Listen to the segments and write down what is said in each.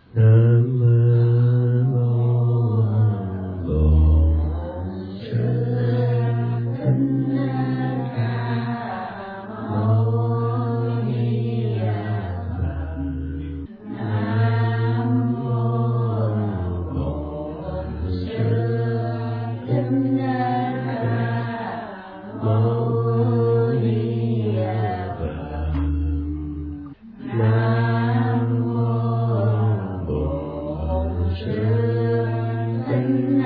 Nam mô Bổn Sư Thích Ca Mâu Ni Phật. Nam mô Bổn Sư Thích Ca Mâu Ni Phật. Nam mô Bổn Sư Thích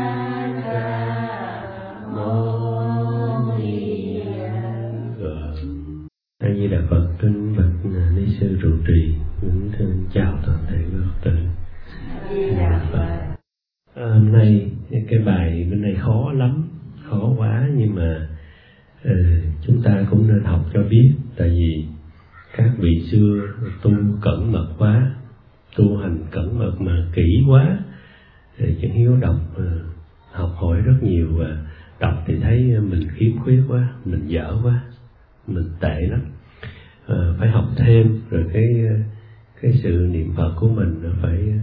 Ca Mâu Ni Phật. A Di Đà Phật. Kính bạch ni sư trụ trì, kính chào toàn thể quý Phật tử. A Di Đà Phật. Hôm nay cái bài bên này khó lắm, khó quá, nhưng mà chúng ta cũng nên học cho biết, tại vì các vị xưa tu cẩn mật quá, tu hành cẩn mật mà kỹ quá, Chân Hiếu đọc học hỏi rất nhiều, và đọc thì thấy mình khiếm khuyết quá, mình dở quá, mình tệ lắm. Phải học thêm, rồi cái sự niệm Phật của mình nó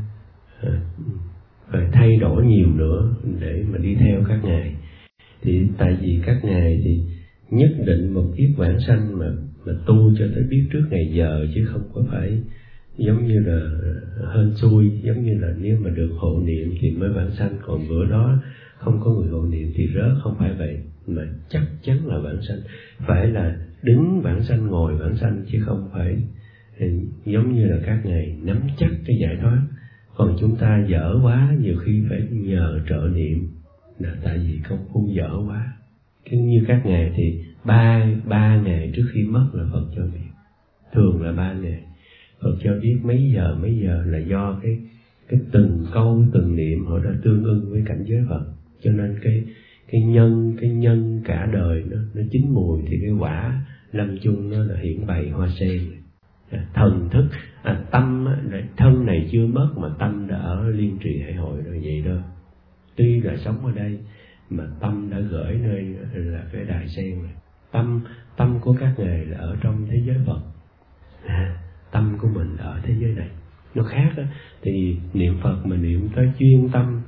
phải thay đổi nhiều nữa để mà đi theo các ngài. Thì tại vì các ngài thì nhất định một kiếp vãng sanh mà tu cho tới biết trước ngày giờ, chứ không có phải giống như là hên xui, giống như là nếu mà được hộ niệm thì mới vãng sanh, còn bữa đó không có người hộ niệm thì rớt. Không phải vậy, mà chắc chắn là vãng sanh. Phải là đứng vãng sanh, ngồi vãng sanh, chứ không phải giống như là các ngài nắm chắc cái giải thoát. Còn chúng ta dở quá, nhiều khi phải nhờ trợ niệm, là tại vì công phu dở quá. Như các ngài thì ba ngày trước khi mất là Phật cho biết, thường là 3 ngày Phật cho biết mấy giờ là do cái từng câu từng niệm họ đã tương ưng với cảnh giới Phật. Cho nên cái nhân cả đời nó chín mùi, thì cái quả lâm chung nó là hiển bày hoa sen. Thần thức tâm thân này chưa mất mà tâm đã ở liên trì hải hội rồi, vậy đó. Tuy là sống ở đây mà tâm đã gửi nơi là cái đài sen này. Tâm của các ngài là ở trong thế giới Phật, tâm của mình ở thế giới này nó khác đó. Thì niệm Phật mà niệm tới chuyên tâm,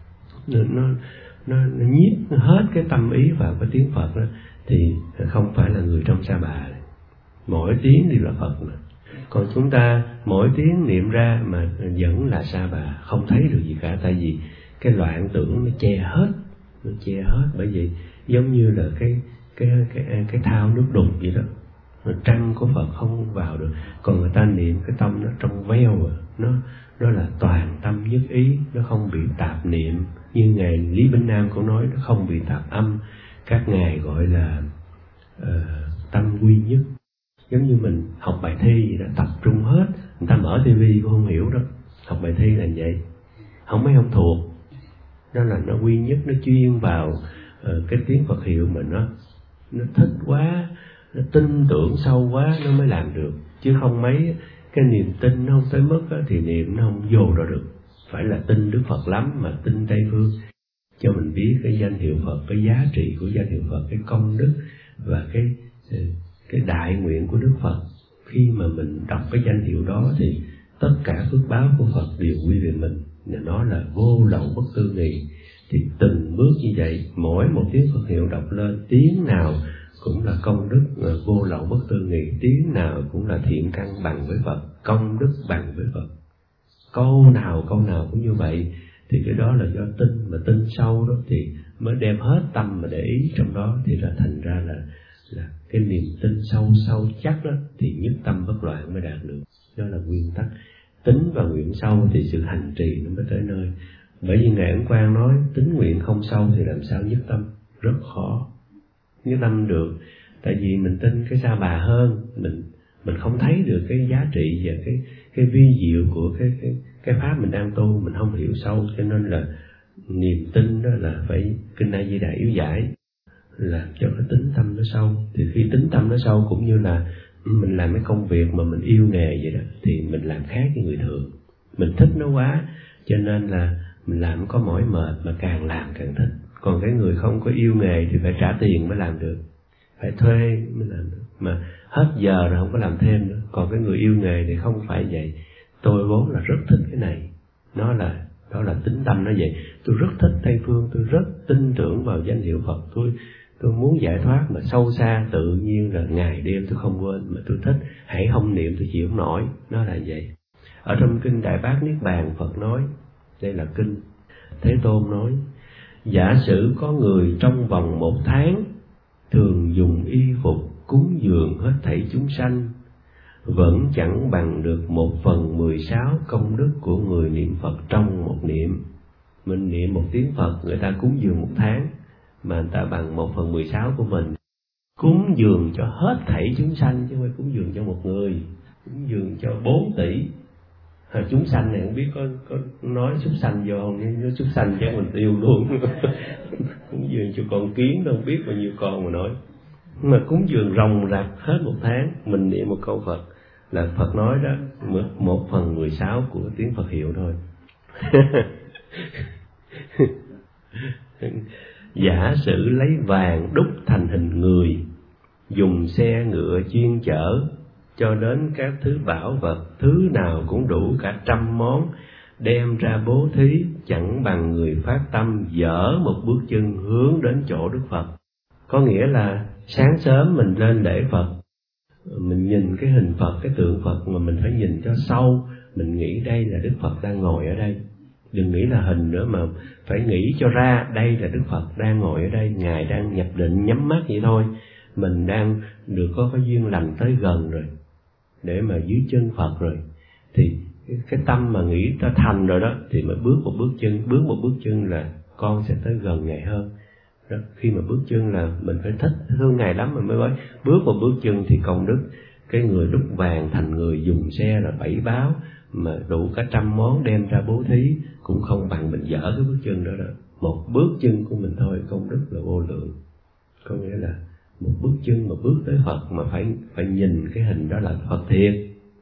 nó nhiếp hết cái tâm ý vào cái tiếng Phật đó, thì không phải là người trong Sa Bà này. Mỗi tiếng đều là Phật mà. Còn chúng ta mỗi tiếng niệm ra mà vẫn là Sa Bà, không thấy được gì cả. Tại vì cái loạn tưởng nó che hết, bởi vì giống như là cái thao nước đục vậy đó, trăng của Phật không vào được. Còn người ta niệm cái tâm nó trong veo, nó là toàn tâm nhất ý, nó không bị tạp niệm. Như ngài Lý Bỉnh Nam cũng nói, nó không bị tạp âm. Các ngài gọi là tâm quy nhất. Giống như mình học bài thi vậy đó, tập trung hết. Người ta mở tivi cũng không hiểu đó. Học bài thi là vậy, mấy ông thuộc. Đó là nó quy nhất, nó chuyên vào cái tiếng Phật hiệu mà nó thích quá, nó tin tưởng sâu quá nó mới làm được. Chứ không mấy cái niềm tin nó không tới mức đó, thì niệm nó không vô ra được. Phải là tin Đức Phật lắm, mà tin Tây Phương, cho mình biết cái danh hiệu Phật, cái giá trị của danh hiệu Phật, cái công đức và cái đại nguyện của Đức Phật. Khi mà mình đọc cái danh hiệu đó thì tất cả phước báo của Phật đều quy về mình. Nó là vô lậu bất tư nghị. Thì từng bước như vậy, mỗi một tiếng Phật hiệu đọc lên, tiếng nào cũng là công đức vô lậu bất tư nghị, tiếng nào cũng là thiện căn bằng với Phật, công đức bằng với Phật. Câu nào cũng như vậy. Thì cái đó là do tin, mà tin sâu đó thì mới đem hết tâm mà để ý trong đó, thì là thành ra là cái niềm tin sâu chắc đó, thì nhất tâm bất loạn mới đạt được. Đó là nguyên tắc. Tính và nguyện sâu thì sự hành trì nó mới tới nơi. Bởi vì Ngài Ấn Quang nói tính nguyện không sâu thì làm sao nhất tâm, rất khó nhất tâm được. Tại vì mình tin cái Sa Bà hơn, mình không thấy được cái giá trị và cái vi diệu của cái pháp mình đang tu, mình không hiểu sâu. Cho nên là niềm tin đó là phải kinh A Di Đà yếu giải, làm cho cái tính tâm nó sâu. Thì khi tính tâm nó sâu, cũng như là mình làm cái công việc mà mình yêu nghề vậy đó, thì mình làm khác với người thường. Mình thích nó quá, cho nên là mình làm có mỏi mệt, mà càng làm càng thích. Còn cái người không có yêu nghề thì phải trả tiền mới làm được, phải thuê mới làm được, mà hết giờ rồi không có làm thêm nữa. Còn cái người yêu nghề thì không phải vậy. Tôi vốn là rất thích cái này, đó là tính tâm nó vậy. Tôi rất thích Tây phương, tôi rất tin tưởng vào danh hiệu Phật, tôi muốn giải thoát mà sâu xa, tự nhiên là ngày đêm tôi không quên, mà tôi thích hãy không niệm tôi chịu không nổi, nó là vậy. Ở trong kinh Đại Bát Niết Bàn, Phật nói, đây là kinh Thế Tôn nói, giả sử có người trong vòng 1 tháng thường dùng y phục cúng dường hết thảy chúng sanh, vẫn chẳng bằng được 1/16 công đức của người niệm Phật trong một niệm. Mình niệm 1 tiếng Phật, người ta cúng dường 1 tháng, mà người ta bằng 1/16 của mình. Cúng dường cho hết thảy chúng sanh, chứ không phải cúng dường cho một người, cúng dường cho 4 tỷ. Chúng sanh này không biết có nói súc sanh vô không, nếu súc sanh chắc mình tiêu luôn. Cúng dường cho con kiến đâu biết bao nhiêu con mà nói. Mà cúng dường ròng rạc hết 1 tháng, mình niệm một câu Phật là Phật nói đó, 1/16 của tiếng Phật hiệu thôi. Giả sử lấy vàng đúc thành hình người, dùng xe ngựa chuyên chở, cho đến các thứ bảo vật, thứ nào cũng đủ cả 100 món, đem ra bố thí, chẳng bằng người phát tâm dỡ một bước chân hướng đến chỗ Đức Phật. Có nghĩa là sáng sớm mình lên lễ Phật, mình nhìn cái hình Phật, cái tượng Phật mà mình phải nhìn cho sâu, mình nghĩ đây là Đức Phật đang ngồi ở đây. Đừng nghĩ là hình nữa, mà phải nghĩ cho ra đây là Đức Phật đang ngồi ở đây, Ngài đang nhập định nhắm mắt vậy thôi. Mình đang được có cái duyên lành tới gần rồi, để mà dưới chân Phật rồi, thì cái tâm mà nghĩ ta thành rồi đó, thì mà bước một bước chân là con sẽ tới gần Ngài hơn. Đó, khi mà bước chân là mình phải thích thương Ngài lắm, mình mới nói bước một bước chân thì công đức. Cái người đúc vàng thành người, dùng xe là 7 báo, mà đủ cả 100 món đem ra bố thí, cũng không bằng mình dỡ cái bước chân đó đó. Một bước chân của mình thôi công đức là vô lượng. Có nghĩa là một bước chân mà bước tới Phật mà phải nhìn cái hình đó là Phật thiệt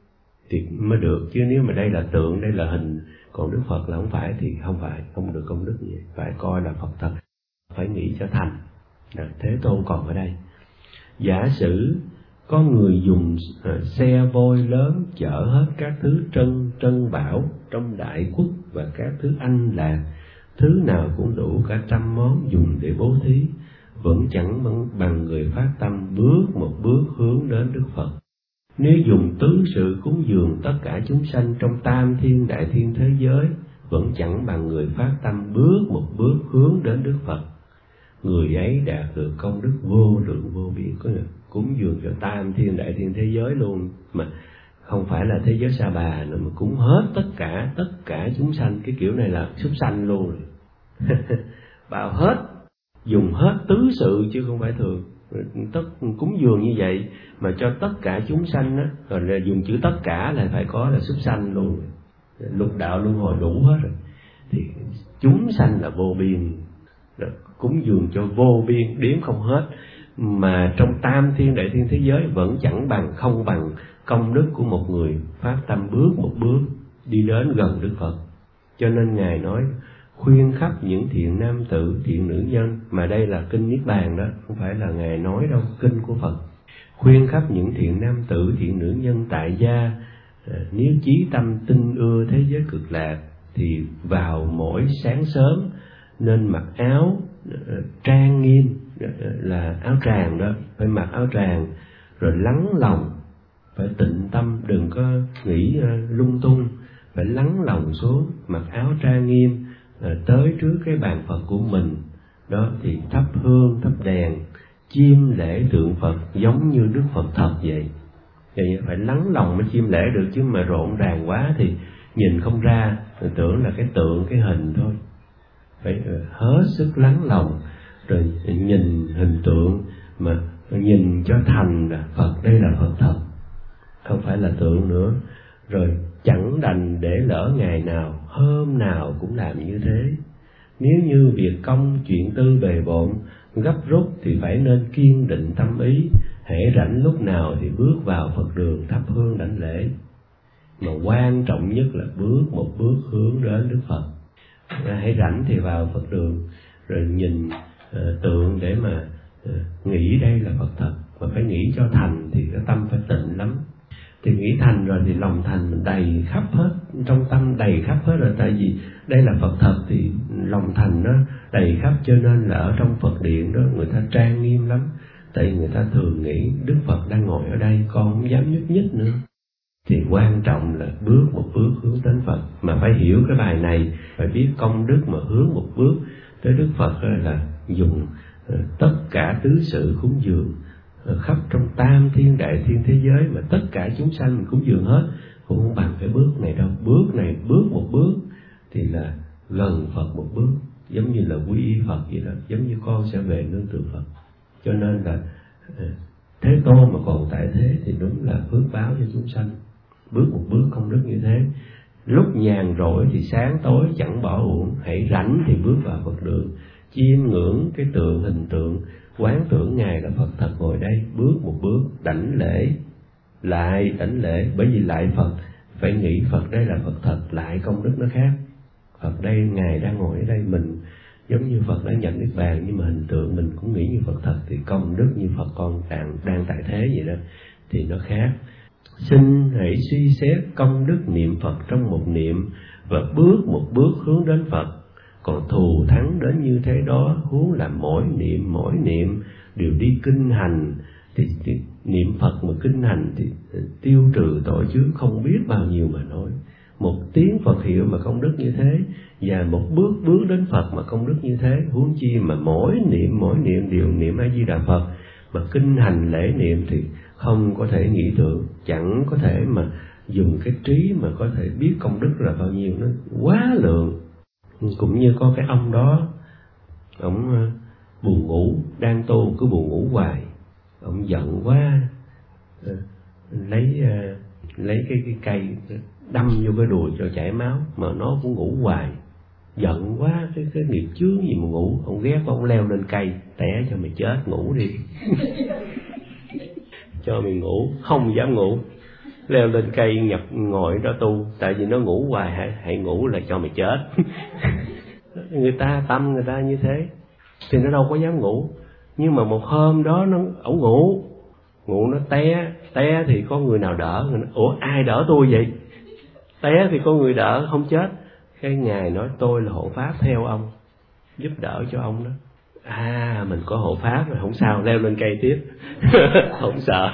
thì mới được, chứ nếu mà đây là tượng, đây là hình, còn Đức Phật là không phải, thì không được công đức gì. Phải coi là Phật thật, phải nghĩ cho thành. Thế Tôn còn ở đây. Giả sử có người dùng xe voi lớn chở hết các thứ trân bảo trong đại quốc và các thứ anh lạc, thứ nào cũng đủ cả 100 món dùng để bố thí, vẫn chẳng bằng người phát tâm bước một bước hướng đến Đức Phật. Nếu dùng tứ sự cúng dường tất cả chúng sanh trong tam thiên đại thiên thế giới, vẫn chẳng bằng người phát tâm bước một bước hướng đến Đức Phật. Người ấy đạt được công đức vô lượng vô biên. Có nghĩa cúng dường cho tam thiên đại thiên thế giới luôn, mà không phải là thế giới Sa Bà nữa, mà cúng hết tất cả chúng sanh. Cái kiểu này là súc sanh luôn. Bảo hết, dùng hết tứ sự chứ không phải thường. Cúng dường như vậy mà cho tất cả chúng sanh á, rồi là dùng chữ tất cả là phải có là súc sanh luôn, lục đạo luân hồi đủ hết rồi. Thì chúng sanh là vô biên, cúng dường cho vô biên đếm không hết, mà trong tam thiên đại thiên thế giới vẫn không bằng công đức của một người phát tâm bước một bước đi đến gần Đức Phật. Cho nên Ngài nói khuyên khắp những thiện nam tử, thiện nữ nhân, mà đây là kinh Niết Bàn đó, không phải là Ngài nói đâu, kinh của Phật. Khuyên khắp những thiện nam tử, thiện nữ nhân tại gia, nếu chí tâm tin ưa thế giới cực lạc, thì vào mỗi sáng sớm nên mặc áo trang nghiêm, là áo tràng đó, phải mặc áo tràng, rồi lắng lòng, phải tịnh tâm, đừng có nghĩ lung tung, phải lắng lòng xuống, mặc áo trang nghiêm, tới trước cái bàn Phật của mình đó, thì thắp hương thắp đèn, chiêm lễ tượng Phật giống như Đức Phật thật vậy. Vậy phải lắng lòng mới chiêm lễ được, chứ mà rộn ràng quá thì nhìn không ra, tưởng là cái tượng, cái hình thôi. Phải hết sức lắng lòng, rồi nhìn hình tượng mà nhìn cho thành là Phật, đây là Phật thật, không phải là tượng nữa. Rồi chẳng đành để lỡ ngày nào, hôm nào cũng làm như thế. Nếu như việc công chuyện tư bề bộn, gấp rút thì phải nên kiên định tâm ý, hễ rảnh lúc nào thì bước vào Phật đường thắp hương đảnh lễ. Mà quan trọng nhất là bước một bước hướng đến Đức Phật. Hãy rảnh thì vào Phật đường, rồi nhìn tượng để mà nghĩ đây là Phật thật, mà phải nghĩ cho thành thì cái tâm phải tịnh lắm. Thì nghĩ thành rồi thì lòng thành mình đầy khắp hết, trong tâm đầy khắp hết rồi. Tại vì đây là Phật thật thì lòng thành nó đầy khắp, cho nên là ở trong Phật điện đó người ta trang nghiêm lắm. Tại người ta thường nghĩ Đức Phật đang ngồi ở đây, con không dám nhúc nhích nữa. Thì quan trọng là bước một bước hướng đến Phật. Mà phải hiểu cái bài này, phải biết công đức mà hướng một bước tới Đức Phật là dùng tất cả tứ sự cúng dường khắp trong tam thiên đại thiên thế giới, mà tất cả chúng sanh mình cúng dường hết, cũng không bằng cái bước này đâu. Bước này bước một bước thì là gần Phật một bước, giống như là quy y Phật vậy đó, giống như con sẽ về nương tựa Phật. Cho nên là Thế Tôn mà còn tại thế thì đúng là phước báo cho chúng sanh. Bước một bước công đức như thế, lúc nhàn rỗi thì sáng tối chẳng bỏ uổng, hãy rảnh thì bước vào Phật đường, chiêm ngưỡng cái tượng hình tượng, quán tưởng Ngài là Phật thật ngồi đây. Bước một bước, đảnh lễ, lại đảnh lễ, bởi vì lại Phật phải nghĩ Phật đây là Phật thật, lại công đức nó khác. Phật đây, Ngài đang ngồi ở đây, mình giống như Phật đã nhận Niết Bàn, nhưng mà hình tượng mình cũng nghĩ như Phật thật, thì công đức như Phật con đang tại thế vậy đó, thì nó khác. Xin hãy suy xét công đức niệm Phật trong một niệm, và bước một bước hướng đến Phật. Còn thù thắng đến như thế đó, huống là mỗi niệm đều đi kinh hành, thì niệm Phật mà kinh hành thì tiêu trừ tội chướng không biết bao nhiêu mà nói. Một tiếng Phật hiệu mà công đức như thế, và một bước đến Phật mà công đức như thế, huống chi mà mỗi niệm đều niệm A Di Đà Phật, mà kinh hành lễ niệm thì không có thể nghĩ tưởng, chẳng có thể mà dùng cái trí mà có thể biết công đức là bao nhiêu, nó quá lượng. Cũng như có cái ông đó, ông buồn ngủ, đang tu cứ buồn ngủ hoài, ông giận quá, lấy cái cây đâm vô cái đùi cho chảy máu, mà nó cũng ngủ hoài. Giận quá, cái nghiệp chướng gì mà ngủ, ông ghét ông leo lên cây, té cho mày chết, ngủ đi. Cho mày ngủ, không dám ngủ, leo lên cây nhập ngồi đó tu, tại vì nó ngủ hoài, hãy ngủ là cho mày chết. Người ta tâm người ta như thế thì nó đâu có dám ngủ. Nhưng mà một hôm đó ổng ngủ nó té thì có người nào đỡ. Ủa ai đỡ tôi vậy? Té thì có người đỡ, không chết. Cái Ngài nói tôi là hộ pháp theo ông, giúp đỡ cho ông đó. Mình có hộ pháp rồi, không sao, leo lên cây tiếp. Không sợ,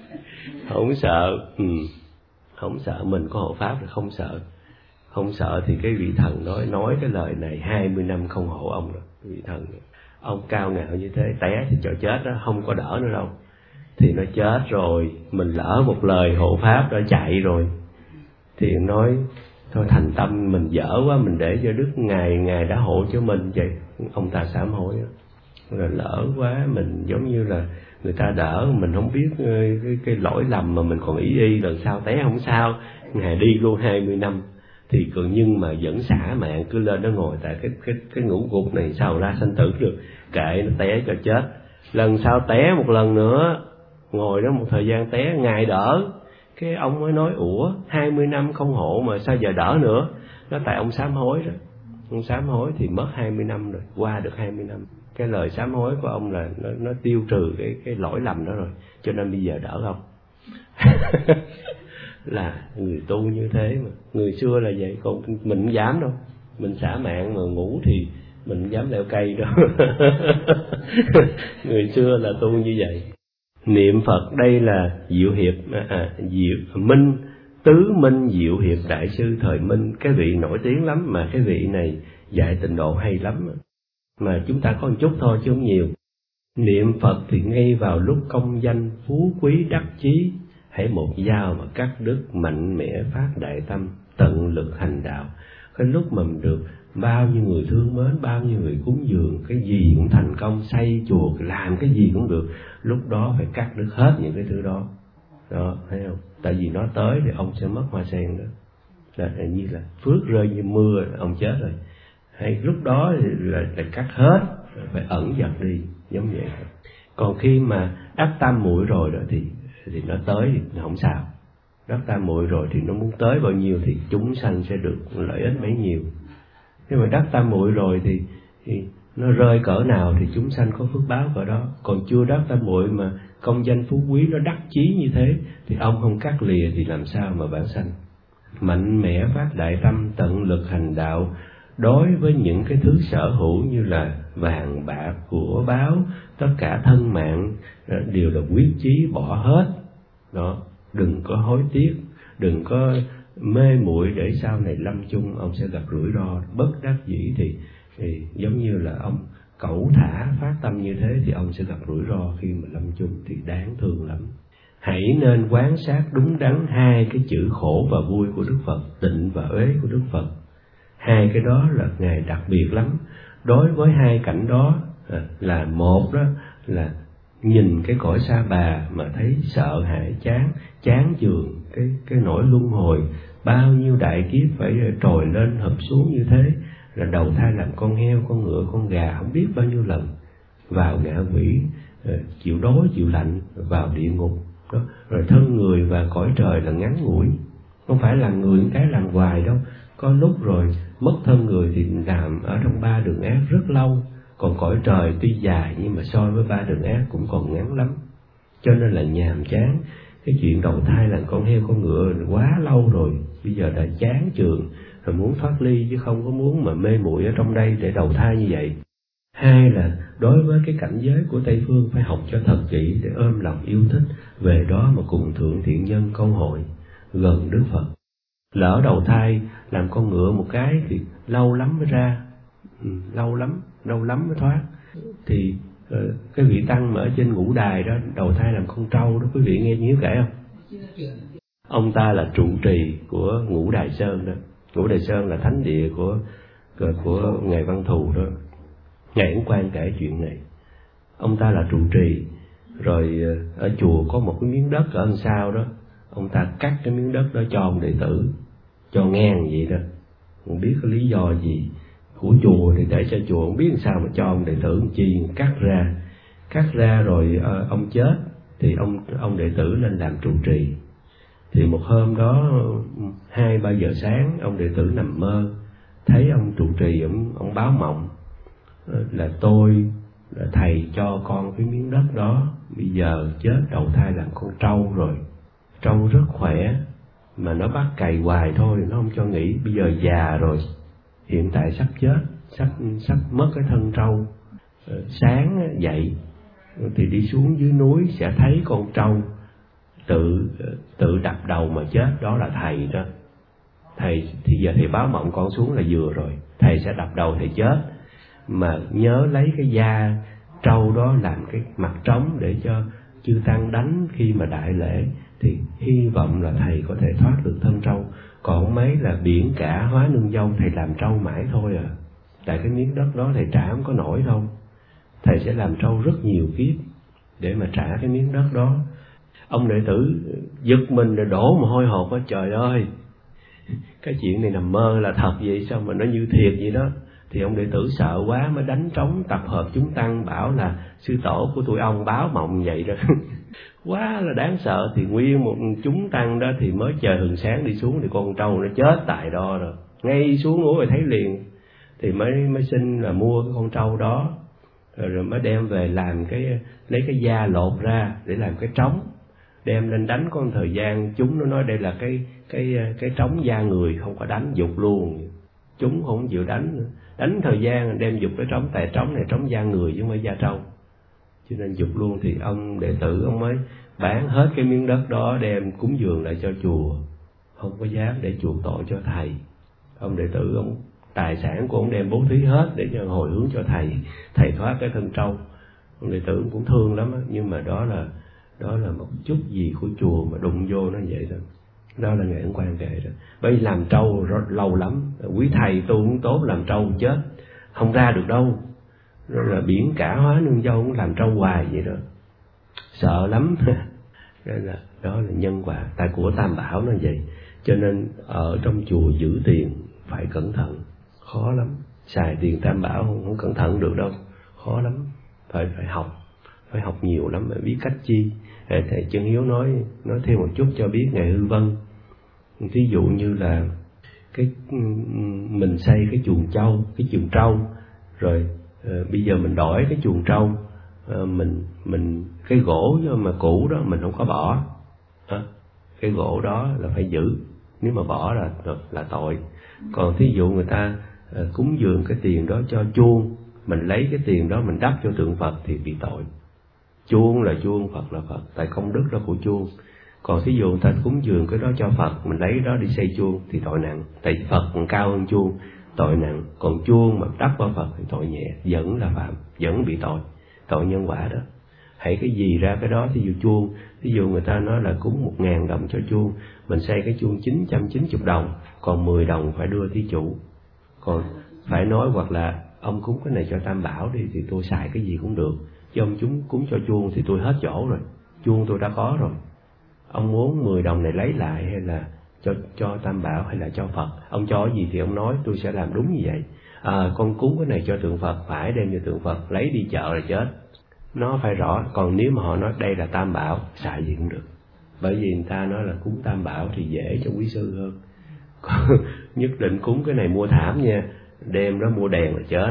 không sợ, mình có hộ pháp rồi, không sợ. Thì cái vị thần nói cái lời này 20 năm không hộ ông rồi. Vị thần ông cao ngạo như thế, té thì cho chết đó, không có đỡ nữa đâu. Thì nó chết rồi, mình lỡ một lời hộ pháp đó chạy rồi, thì nói thôi thành tâm mình dở quá, mình để cho Đức Ngài đã hộ cho mình vậy. Ông ta sám hối rồi, lỡ quá, mình giống như là người ta đỡ, mình không biết cái lỗi lầm mà mình còn y lần sau té không sao. Ngài đi luôn 20 năm thì nhưng mà vẫn xả mạng, cứ lên đó ngồi tại cái ngũ gục này, sao ra sanh tử được, kệ nó té cho chết. Lần sau té một lần nữa, ngồi đó một thời gian té, Ngài đỡ. Cái ông mới nói ủa 20 năm không hộ mà sao giờ đỡ nữa? Nó tại ông sám hối rồi. Ông sám hối thì mất 20 năm rồi, qua được 20 năm. Cái lời sám hối của ông là nó tiêu trừ cái lỗi lầm đó rồi, cho nên bây giờ đỡ không? Là người tu như thế mà. Người xưa là vậy, còn mình không dám đâu. Mình xả mạng mà ngủ thì mình không dám leo cây đâu. Người xưa là tu như vậy. Niệm Phật đây là Diệu Hiệp, Tứ Minh Diệu Hiệp Đại Sư thời Minh. Cái vị nổi tiếng lắm, mà cái vị này dạy tịnh độ hay lắm, mà chúng ta có một chút thôi chứ không nhiều. Niệm Phật thì ngay vào lúc công danh phú quý đắc chí, hãy một dao mà cắt đứt, mạnh mẽ phát đại tâm, tận lực hành đạo. Cái lúc mà mình được bao nhiêu người thương mến, bao nhiêu người cúng dường, cái gì cũng thành công, xây chùa, làm cái gì cũng được, lúc đó phải cắt đứt hết những cái thứ đó. Đó, thấy không? Tại vì nó tới thì ông sẽ mất hoa sen đó. Là như là phước rơi như mưa, ông chết rồi. Hay lúc đó thì là cắt hết, phải ẩn dật đi, giống vậy. Còn khi mà đắc tam muội rồi đó thì nó tới thì không sao. Đắc tam muội rồi thì nó muốn tới bao nhiêu thì chúng sanh sẽ được lợi ích bấy nhiêu. Nếu mà đắc tam muội rồi thì nó rơi cỡ nào thì chúng sanh có phước báo cỡ đó. Còn chưa đắc tam muội mà công danh phú quý nó đắc chí như thế, thì ông không cắt lìa thì làm sao mà vãng sanh. Mạnh mẽ phát đại tâm, tận lực hành đạo, đối với những cái thứ sở hữu như là vàng bạc của báo, tất cả thân mạng đều là quyết chí bỏ hết đó. Đừng có hối tiếc, đừng có mê muội để sau này lâm chung ông sẽ gặp rủi ro. Bất đắc dĩ thì giống như là ông cẩu thả phát tâm như thế thì ông sẽ gặp rủi ro khi mà lâm chung, thì đáng thương lắm. Hãy nên quán sát đúng đắn hai cái chữ khổ và vui của Đức Phật, tịnh và uế của Đức Phật. Hai cái đó là Ngài đặc biệt lắm. Đối với hai cảnh đó là một đó là nhìn cái cõi sa bà mà thấy sợ hãi, chán chường cái nỗi luân hồi, bao nhiêu đại kiếp phải trồi lên hợp xuống như thế, là đầu thai làm con heo, con ngựa, con gà không biết bao nhiêu lần, vào ngạ quỷ, chịu đói chịu lạnh, vào địa ngục đó. Rồi thân người và cõi trời là ngắn ngủi, không phải là người cái làm hoài đâu. Có lúc rồi mất thân người thì làm ở trong ba đường ác rất lâu, còn cõi trời tuy dài nhưng mà so với ba đường ác cũng còn ngắn lắm. Cho nên là nhàm chán. Cái chuyện đầu thai làm con heo con ngựa quá lâu rồi, bây giờ đã chán chường rồi, muốn thoát ly chứ không có muốn mà mê muội ở trong đây để đầu thai như vậy. Hai là đối với cái cảnh giới của Tây Phương phải học cho thật kỹ để ôm lòng yêu thích, về đó mà cùng thượng thiện nhân câu hội gần Đức Phật. Lỡ đầu thai làm con ngựa một cái thì lâu lắm mới ra, lâu lắm mới thoát. Thì cái vị tăng mà ở trên Ngũ Đài đó đầu thai làm con trâu đó, quý vị nghe Nhiêu kể không? Ông ta là trụ trì của Ngũ Đài Sơn đó. Ngũ Đài Sơn là thánh địa của ngài Văn Thù đó. Ngài Ấn Quang kể chuyện này. Ông ta là trụ trì, rồi ở chùa có một cái miếng đất ở đằng sau đó, ông ta cắt cái miếng đất đó cho ông đệ tử, cho ngang vậy đó. Không biết cái lý do gì của chùa thì để cho chùa, không biết làm sao mà cho ông đệ tử chi cắt ra rồi ông chết thì ông đệ tử lên làm trụ trì. Thì một hôm đó 2-3 giờ sáng, ông đệ tử nằm mơ thấy ông trụ trì ông báo mộng là tôi là thầy cho con cái miếng đất đó, bây giờ chết đầu thai làm con trâu rồi. Trâu rất khỏe mà nó bắt cày hoài thôi, nó không cho nghỉ. Bây giờ già rồi, hiện tại sắp chết, sắp mất cái thân trâu. Sáng dậy thì đi xuống dưới núi sẽ thấy con trâu tự đập đầu mà chết, đó là thầy đó. Thầy thì giờ thầy báo mộng con xuống là vừa rồi, thầy sẽ đập đầu thầy chết. Mà nhớ lấy cái da trâu đó làm cái mặt trống để cho chư tăng đánh khi mà đại lễ, thì hy vọng là thầy có thể thoát được thân trâu. Còn mấy là biển cả hóa nương dâu, thầy làm trâu mãi thôi à. Tại cái miếng đất đó thầy trả không có nổi đâu. Thầy sẽ làm trâu rất nhiều kiếp để mà trả cái miếng đất đó. Ông đệ tử giật mình rồi đổ mồ hôi hột á, trời ơi, cái chuyện này nằm mơ là thật vậy sao mà nó như thiệt vậy đó. Thì ông đệ tử sợ quá mới đánh trống tập hợp chúng tăng, bảo là sư tổ của tụi ông báo mộng vậy đó. Quá là đáng sợ. Thì nguyên một chúng tăng đó thì mới chờ hừng sáng đi xuống thì con trâu nó chết tại đó rồi, ngay xuống núi rồi thấy liền. Thì mới xin là mua cái con trâu đó, rồi mới đem về làm lấy cái da lột ra để làm cái trống, đem lên đánh. Có một thời gian chúng nó nói đây là cái trống da người, không có đánh, giục luôn. Chúng không chịu đánh nữa. Đánh thời gian đem giục cái trống, tại trống này trống da người chứ không phải da trâu, cho nên giục luôn. Thì ông đệ tử ông mới bán hết cái miếng đất đó đem cúng dường lại cho chùa, không có dám để chuộc tội cho thầy. Ông đệ tử ông tài sản của ông đem bố thí hết để cho hồi hướng cho thầy thoát cái thân trâu. Ông đệ tử cũng thương lắm á, nhưng mà đó là một chút gì của chùa mà đụng vô nó vậy thôi. Đó là Ngài Ấn Quang kể đó. Bởi làm trâu rất lâu lắm, quý thầy tu cũng tốt, làm trâu chết không ra được đâu. Rồi là biển cả hóa nương dâu cũng làm trâu hoài vậy đó, sợ lắm. Đó là nhân quả, tại của Tam Bảo nó vậy. Cho nên ở trong chùa giữ tiền phải cẩn thận, khó lắm. Xài tiền Tam Bảo không cẩn thận được đâu, khó lắm. Phải học nhiều lắm mới biết cách chi. Thầy Chân Hiếu nói thêm một chút cho biết Ngài Hư Vân. Ví dụ như là mình xây cái chuồng trâu, rồi bây giờ mình đổi cái chuồng trâu mình cái gỗ mà cũ đó mình không có bỏ, cái gỗ đó là phải giữ, nếu mà bỏ là tội. Còn thí dụ người ta cúng dường cái tiền đó cho chuông, mình lấy cái tiền đó mình đắp cho tượng Phật thì bị tội. Chuông là chuông, Phật là Phật, tại công đức đó của chuông. Còn thí dụ người ta cúng dường cái đó cho Phật, mình lấy đó đi xây chuông thì tội nặng, tại Phật còn cao hơn chuông, tội nặng. Còn chuông mà đắp vào Phật thì tội nhẹ, vẫn là phạm, vẫn bị tội nhân quả đó. Hãy cái gì ra cái đó. Thí dụ chuông, thí dụ người ta nói là cúng 1.000 đồng cho chuông, mình xây cái chuông 990 đồng, còn 10 đồng phải đưa thí chủ. Còn phải nói hoặc là ông cúng cái này cho Tam Bảo đi thì tôi xài cái gì cũng được, chứ ông chúng cúng cho chuông thì tôi hết chỗ rồi, chuông tôi đã có rồi. Ông muốn 10 đồng này lấy lại hay là cho Tam Bảo hay là cho Phật, ông cho cái gì thì ông nói, tôi sẽ làm đúng như vậy. Con cúng cái này cho tượng Phật, phải đem cho tượng Phật, lấy đi chợ là chết. Nó phải rõ. Còn nếu mà họ nói đây là Tam Bảo, xài gì cũng được, bởi vì người ta nói là cúng Tam Bảo thì dễ cho quý sư hơn. Còn nhất định cúng cái này mua thảm nha, đem đó mua đèn là chết.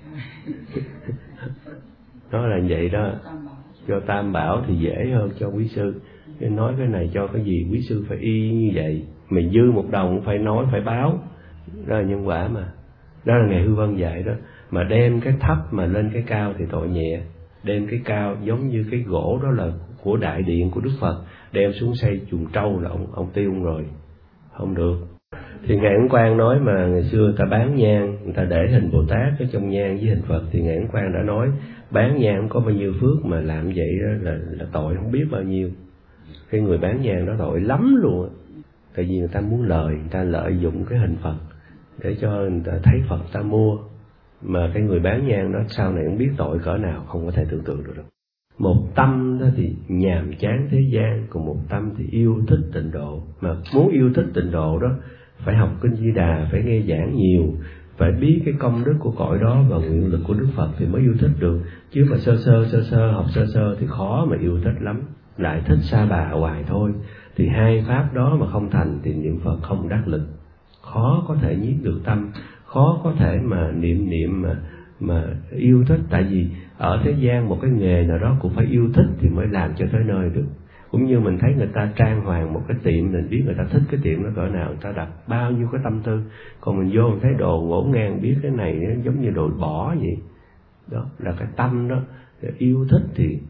Nó là vậy đó. Cho Tam Bảo thì dễ hơn cho quý sư. Cái nói cái này cho cái gì quý sư phải y như vậy. Mình dư 1 đồng phải nói, phải báo. Đó là nhân quả mà. Đó là Ngài Hư Vân dạy đó. Mà đem cái thấp mà lên cái cao thì tội nhẹ. Đem cái cao giống như cái gỗ đó là của đại điện của Đức Phật, đem xuống xây chuồng trâu là ông tiêu rồi, không được. Thì Ngài Ấn Quang nói mà ngày xưa người ta bán nhang, người ta để hình Bồ Tát ở trong nhang với hình Phật, thì Ngài Ấn Quang đã nói bán nhang không có bao nhiêu phước, mà làm vậy đó là tội không biết bao nhiêu. Cái người bán nhang đó tội lắm luôn, tại vì người ta muốn người ta lợi dụng cái hình Phật để cho người ta thấy Phật ta mua. Mà cái người bán nhang đó sau này không biết tội cỡ nào, không có thể tưởng tượng được đâu. Một tâm đó thì nhàm chán thế gian, còn một tâm thì yêu thích tịnh độ. Mà muốn yêu thích tịnh độ đó phải học Kinh Di Đà, phải nghe giảng nhiều, phải biết cái công đức của cõi đó và nguyện lực của Đức Phật thì mới yêu thích được. Chứ mà sơ sơ học sơ sơ thì khó mà yêu thích lắm, lại thích sa bà hoài thôi. Thì hai pháp đó mà không thành thì niệm Phật không đắc lực, khó có thể nhiếp được tâm, khó có thể mà niệm mà yêu thích. Tại vì ở thế gian một cái nghề nào đó cũng phải yêu thích thì mới làm cho tới nơi được. Cũng như mình thấy người ta trang hoàng một cái tiệm, mình biết người ta thích cái tiệm đó cỡ nào, người ta đặt bao nhiêu cái tâm tư. Còn mình vô mình thấy đồ ngổn ngang, biết cái này nó giống như đồ bỏ vậy. Đó là cái tâm đó. Yêu thích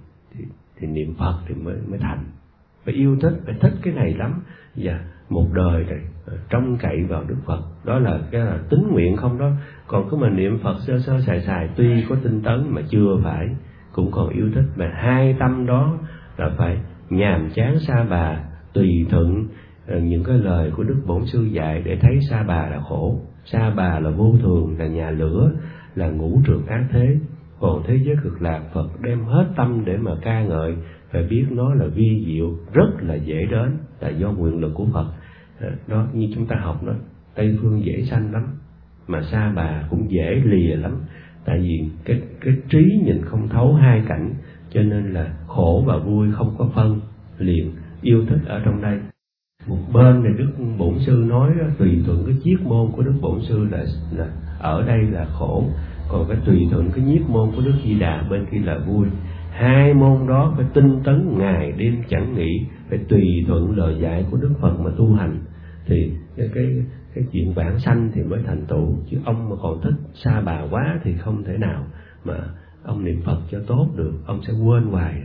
thì niệm Phật thì mới thành. Phải yêu thích, phải thích cái này lắm, và một đời này trông cậy vào Đức Phật. Đó là cái là tín nguyện không đó. Còn cứ mình niệm Phật sơ sơ xài tuy có tinh tấn mà chưa phải, cũng còn yêu thích. Mà hai tâm đó là phải nhàm chán sa bà, tùy thuận những cái lời của Đức Bổn Sư dạy để thấy sa bà là khổ, sa bà là vô thường, là nhà lửa, là ngũ trượt ác thế. Còn thế giới cực lạc, Phật đem hết tâm để mà ca ngợi, phải biết nó là vi diệu, rất là dễ đến, là do nguyện lực của Phật. Đó, như chúng ta học đó, Tây phương dễ sanh lắm, mà sa bà cũng dễ lìa lắm. Tại vì cái trí nhìn không thấu hai cảnh, cho nên là khổ và vui không có phân liền, yêu thích ở trong đây. Một bên này Đức Bổn Sư nói đó, tùy thuận cái chiết môn của Đức Bổn Sư là ở đây là khổ, còn cái tùy thuận cái nhiếp môn của Đức Di Đà bên kia là vui. Hai môn đó phải tinh tấn ngày đêm chẳng nghỉ, phải tùy thuận lời dạy của Đức Phật mà tu hành, thì cái chuyện vãng sanh thì mới thành tựu. Chứ ông mà còn thích sa bà quá thì không thể nào mà ông niệm Phật cho tốt được, ông sẽ quên hoài.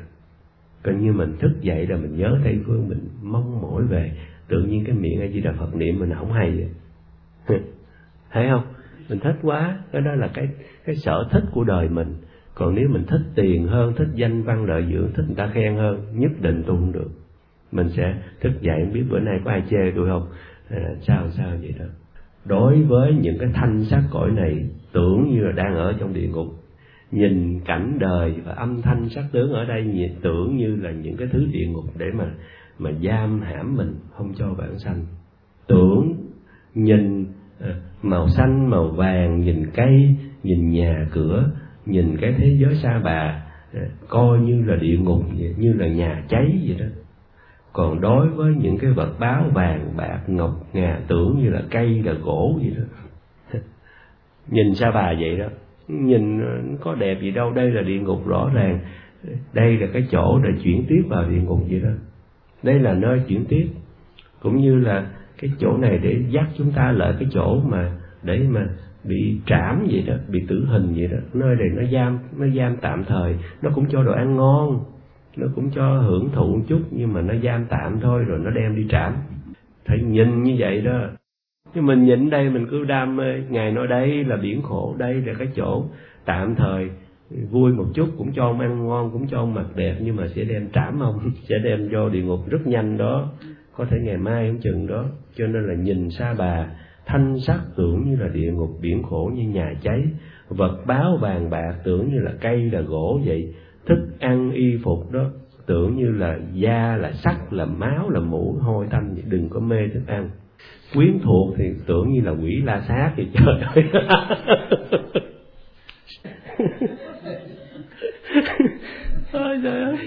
Còn như mình thức dậy là mình nhớ Tây phương, mình mong mỏi về, tự nhiên cái miệng A Di Đà Phật niệm mình không hay vậy. Thấy không? Mình thích quá, cái đó là cái sở thích của đời mình. Còn nếu mình thích tiền hơn, thích danh văn lợi dưỡng, thích người ta khen hơn, nhất định tu không được. Mình sẽ thức dậy không biết bữa nay có ai chê tôi không, sao vậy đó. Đối với những cái thanh sắc cõi này, tưởng như là đang ở trong địa ngục. Nhìn cảnh đời và âm thanh sắc tướng ở đây tưởng như là những cái thứ địa ngục để mà giam hãm mình, không cho vãng sanh. Tưởng nhìn màu xanh màu vàng, nhìn cây, nhìn nhà cửa, nhìn cái thế giới sa bà, coi như là địa ngục vậy, như là nhà cháy vậy đó. Còn đối với những cái vật báo vàng bạc ngọc ngà, tưởng như là cây là gỗ vậy đó. Nhìn sa bà vậy đó, nhìn có đẹp gì đâu, đây là địa ngục rõ ràng. Đây là cái chỗ để chuyển tiếp vào địa ngục vậy đó. Đây là nơi chuyển tiếp, cũng như là cái chỗ này để dắt chúng ta lại cái chỗ mà để mà bị trảm vậy đó, bị tử hình vậy đó. Nơi này nó giam tạm thời, nó cũng cho đồ ăn ngon, nó cũng cho hưởng thụ một chút, nhưng mà nó giam tạm thôi rồi nó đem đi trảm. Phải nhìn như vậy đó. Nhưng mình nhìn đây mình cứ đam mê, Ngài nói đây là biển khổ, đây là cái chỗ tạm thời, vui một chút, cũng cho ông ăn ngon, cũng cho ông mặc đẹp, nhưng mà sẽ đem trảm ông, sẽ đem vô địa ngục rất nhanh đó, có thể ngày mai không chừng đó. Cho nên là nhìn Sa Bà, thanh sắc tưởng như là địa ngục, biển khổ như nhà cháy, vật báo vàng bạc tưởng như là cây là gỗ vậy, thức ăn y phục đó tưởng như là da là sắt, là máu, là mũ hôi tanh vậy. Đừng có mê thức ăn. Quyến thuộc thì tưởng như là quỷ la sát vậy. Trời ơi. Ôi trời ơi.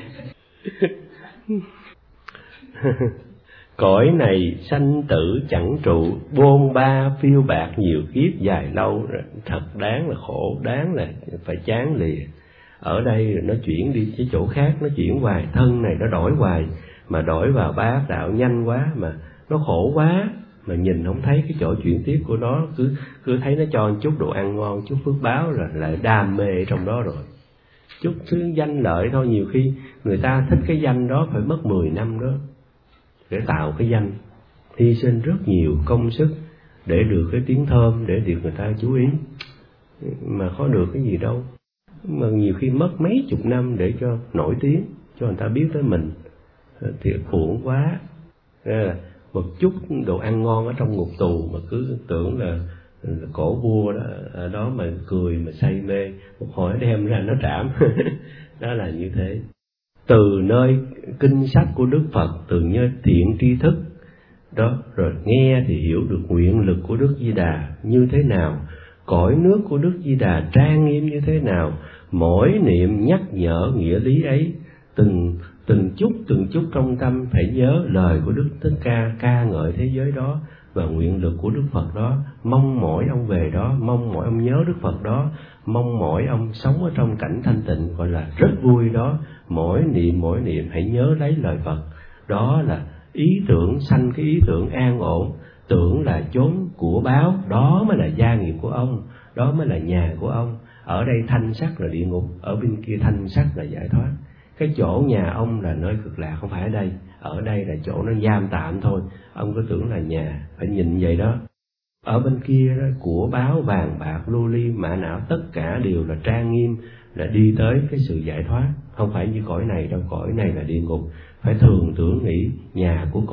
Cõi này sanh tử chẳng trụ, bôn ba phiêu bạc nhiều kiếp dài lâu, thật đáng là khổ, đáng là phải chán lìa. Ở đây nó chuyển đi cái chỗ khác, nó chuyển hoài, thân này nó đổi hoài, mà đổi vào bát đạo nhanh quá, mà nó khổ quá, mà nhìn không thấy cái chỗ chuyển tiếp của nó, cứ thấy nó cho một chút đồ ăn ngon, chút phước báo rồi lại đam mê trong đó rồi. Chút thứ danh lợi thôi, nhiều khi người ta thích cái danh đó phải mất 10 năm đó để tạo cái danh, hy sinh rất nhiều công sức để được cái tiếng thơm, để được người ta chú ý, mà có được cái gì đâu. Mà nhiều khi mất mấy chục năm để cho nổi tiếng, cho người ta biết tới mình, thì uổng quá. Là một chút đồ ăn ngon ở trong ngục tù mà cứ tưởng là cổ vua đó, ở đó mà cười mà say mê, một hồi đem ra nó trảm. Đó là như thế. Từ nơi kinh sách của Đức Phật, từ nơi thiện tri thức đó, rồi nghe thì hiểu được nguyện lực của Đức Di Đà như thế nào, cõi nước của Đức Di Đà trang nghiêm như thế nào, mỗi niệm nhắc nhở nghĩa lý ấy, từng chút trong tâm phải nhớ lời của Đức Thích Ca ca ngợi thế giới đó và nguyện lực của Đức Phật đó, mong mỏi ông về đó, mong mỏi ông nhớ Đức Phật đó, mong mỏi ông sống ở trong cảnh thanh tịnh, gọi là rất vui đó. Mỗi niệm hãy nhớ lấy lời Phật. Đó là ý tưởng, sanh cái ý tưởng an ổn, tưởng là chốn của báo, đó mới là gia nghiệp của ông, đó mới là nhà của ông. Ở đây thanh sắc là địa ngục, ở bên kia thanh sắc là giải thoát. Cái chỗ nhà ông là nơi cực lạc, không phải ở đây. Ở đây là chỗ nó giam tạm thôi, ông cứ tưởng là nhà, phải nhìn vậy đó. Ở bên kia đó, của báo vàng bạc lưu ly mã não, tất cả đều là trang nghiêm, là đi tới cái sự giải thoát. Không phải như cõi này đâu, cõi này là địa ngục. Phải thường tưởng nghĩ nhà của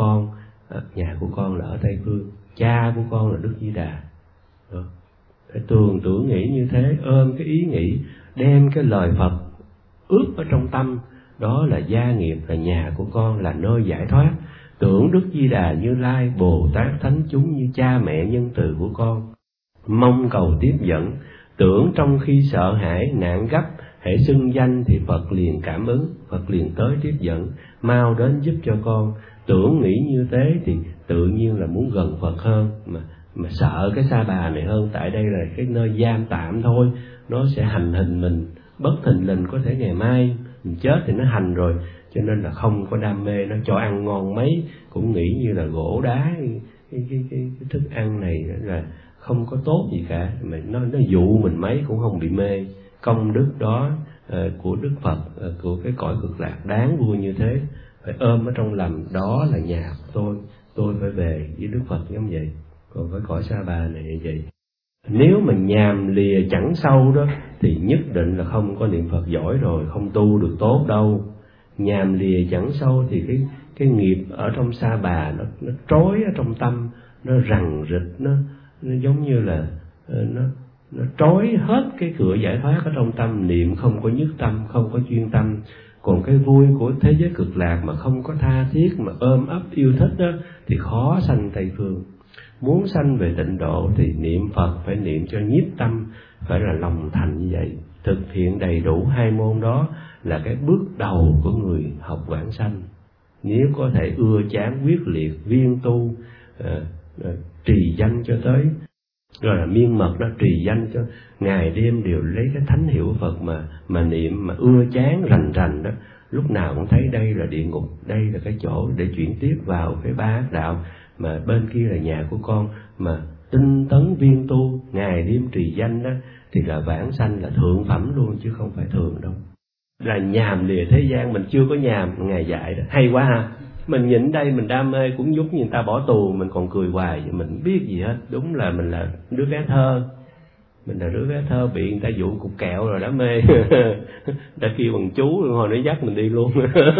con là ở Tây Phương, cha của con là Đức Di Đà. Phải thường tưởng nghĩ như thế, ôm cái ý nghĩ, đem cái lời Phật ướp ở trong tâm, đó là gia nghiệp, là nhà của con, là nơi giải thoát. Tưởng Đức Di Đà, Như Lai, Bồ Tát, thánh chúng như cha mẹ nhân từ của con, mong cầu tiếp dẫn. Tưởng trong khi sợ hãi nạn gấp, hễ xưng danh thì Phật liền cảm ứng, Phật liền tới tiếp dẫn, mau đến giúp cho con. Tưởng nghĩ như thế thì tự nhiên là muốn gần Phật hơn, mà sợ cái Sa Bà này hơn, tại đây là cái nơi giam tạm thôi, nó sẽ hành hình mình bất thình lình, có thể ngày mai mình chết thì nó hành rồi, cho nên là không có đam mê. Nó cho ăn ngon mấy cũng nghĩ như là gỗ đá, cái thức ăn này là không có tốt gì cả, mà nó dụ mình mấy cũng không bị mê. Công đức đó của Đức Phật, của cái cõi cực lạc đáng vui như thế, phải ôm ở trong lòng, đó là nhà của tôi phải về với Đức Phật giống vậy. Còn cái cõi Sa Bà này như vậy, nếu mà nhàm lìa chẳng sâu đó thì nhất định là không có niệm Phật giỏi rồi, không tu được tốt đâu. Nhàm lìa chẳng sâu thì cái nghiệp ở trong Sa Bà nó trói ở trong tâm, nó rằn rịt, nó giống như là nó trói hết cái cửa giải thoát ở trong tâm. Niệm không có nhất tâm, không có chuyên tâm. Còn cái vui của thế giới cực lạc mà không có tha thiết, mà ôm ấp yêu thích đó thì khó sanh Tây Phương. Muốn sanh về tịnh độ thì niệm Phật phải niệm cho nhiếp tâm, phải là lòng thành như vậy. Thực hiện đầy đủ hai môn đó là cái bước đầu của người học vãng sanh. Nếu có thể ưa chán quyết liệt viên tu, trì danh cho tới Rồi là miên mật đó, trì danh cho ngày đêm đều lấy cái thánh hiệu Phật mà niệm, mà ưa chán rành rành đó, lúc nào cũng thấy đây là địa ngục, đây là cái chỗ để chuyển tiếp vào cái ba ác đạo, mà bên kia là nhà của con, mà tinh tấn viên tu ngày đêm trì danh đó thì là vãng sanh, là thượng phẩm luôn chứ không phải thường đâu. Là nhàm lìa thế gian, mình chưa có nhàm, Ngài dạy đó, hay quá ha. Mình nhịn đây, mình đam mê cũng giúp người ta bỏ tù, mình còn cười hoài, mình biết gì hết. Đúng là mình là đứa bé thơ, mình là đứa bé thơ bị người ta dụ cục kẹo rồi đã mê. Đã kêu bằng chú, hồi nó dắt mình đi luôn.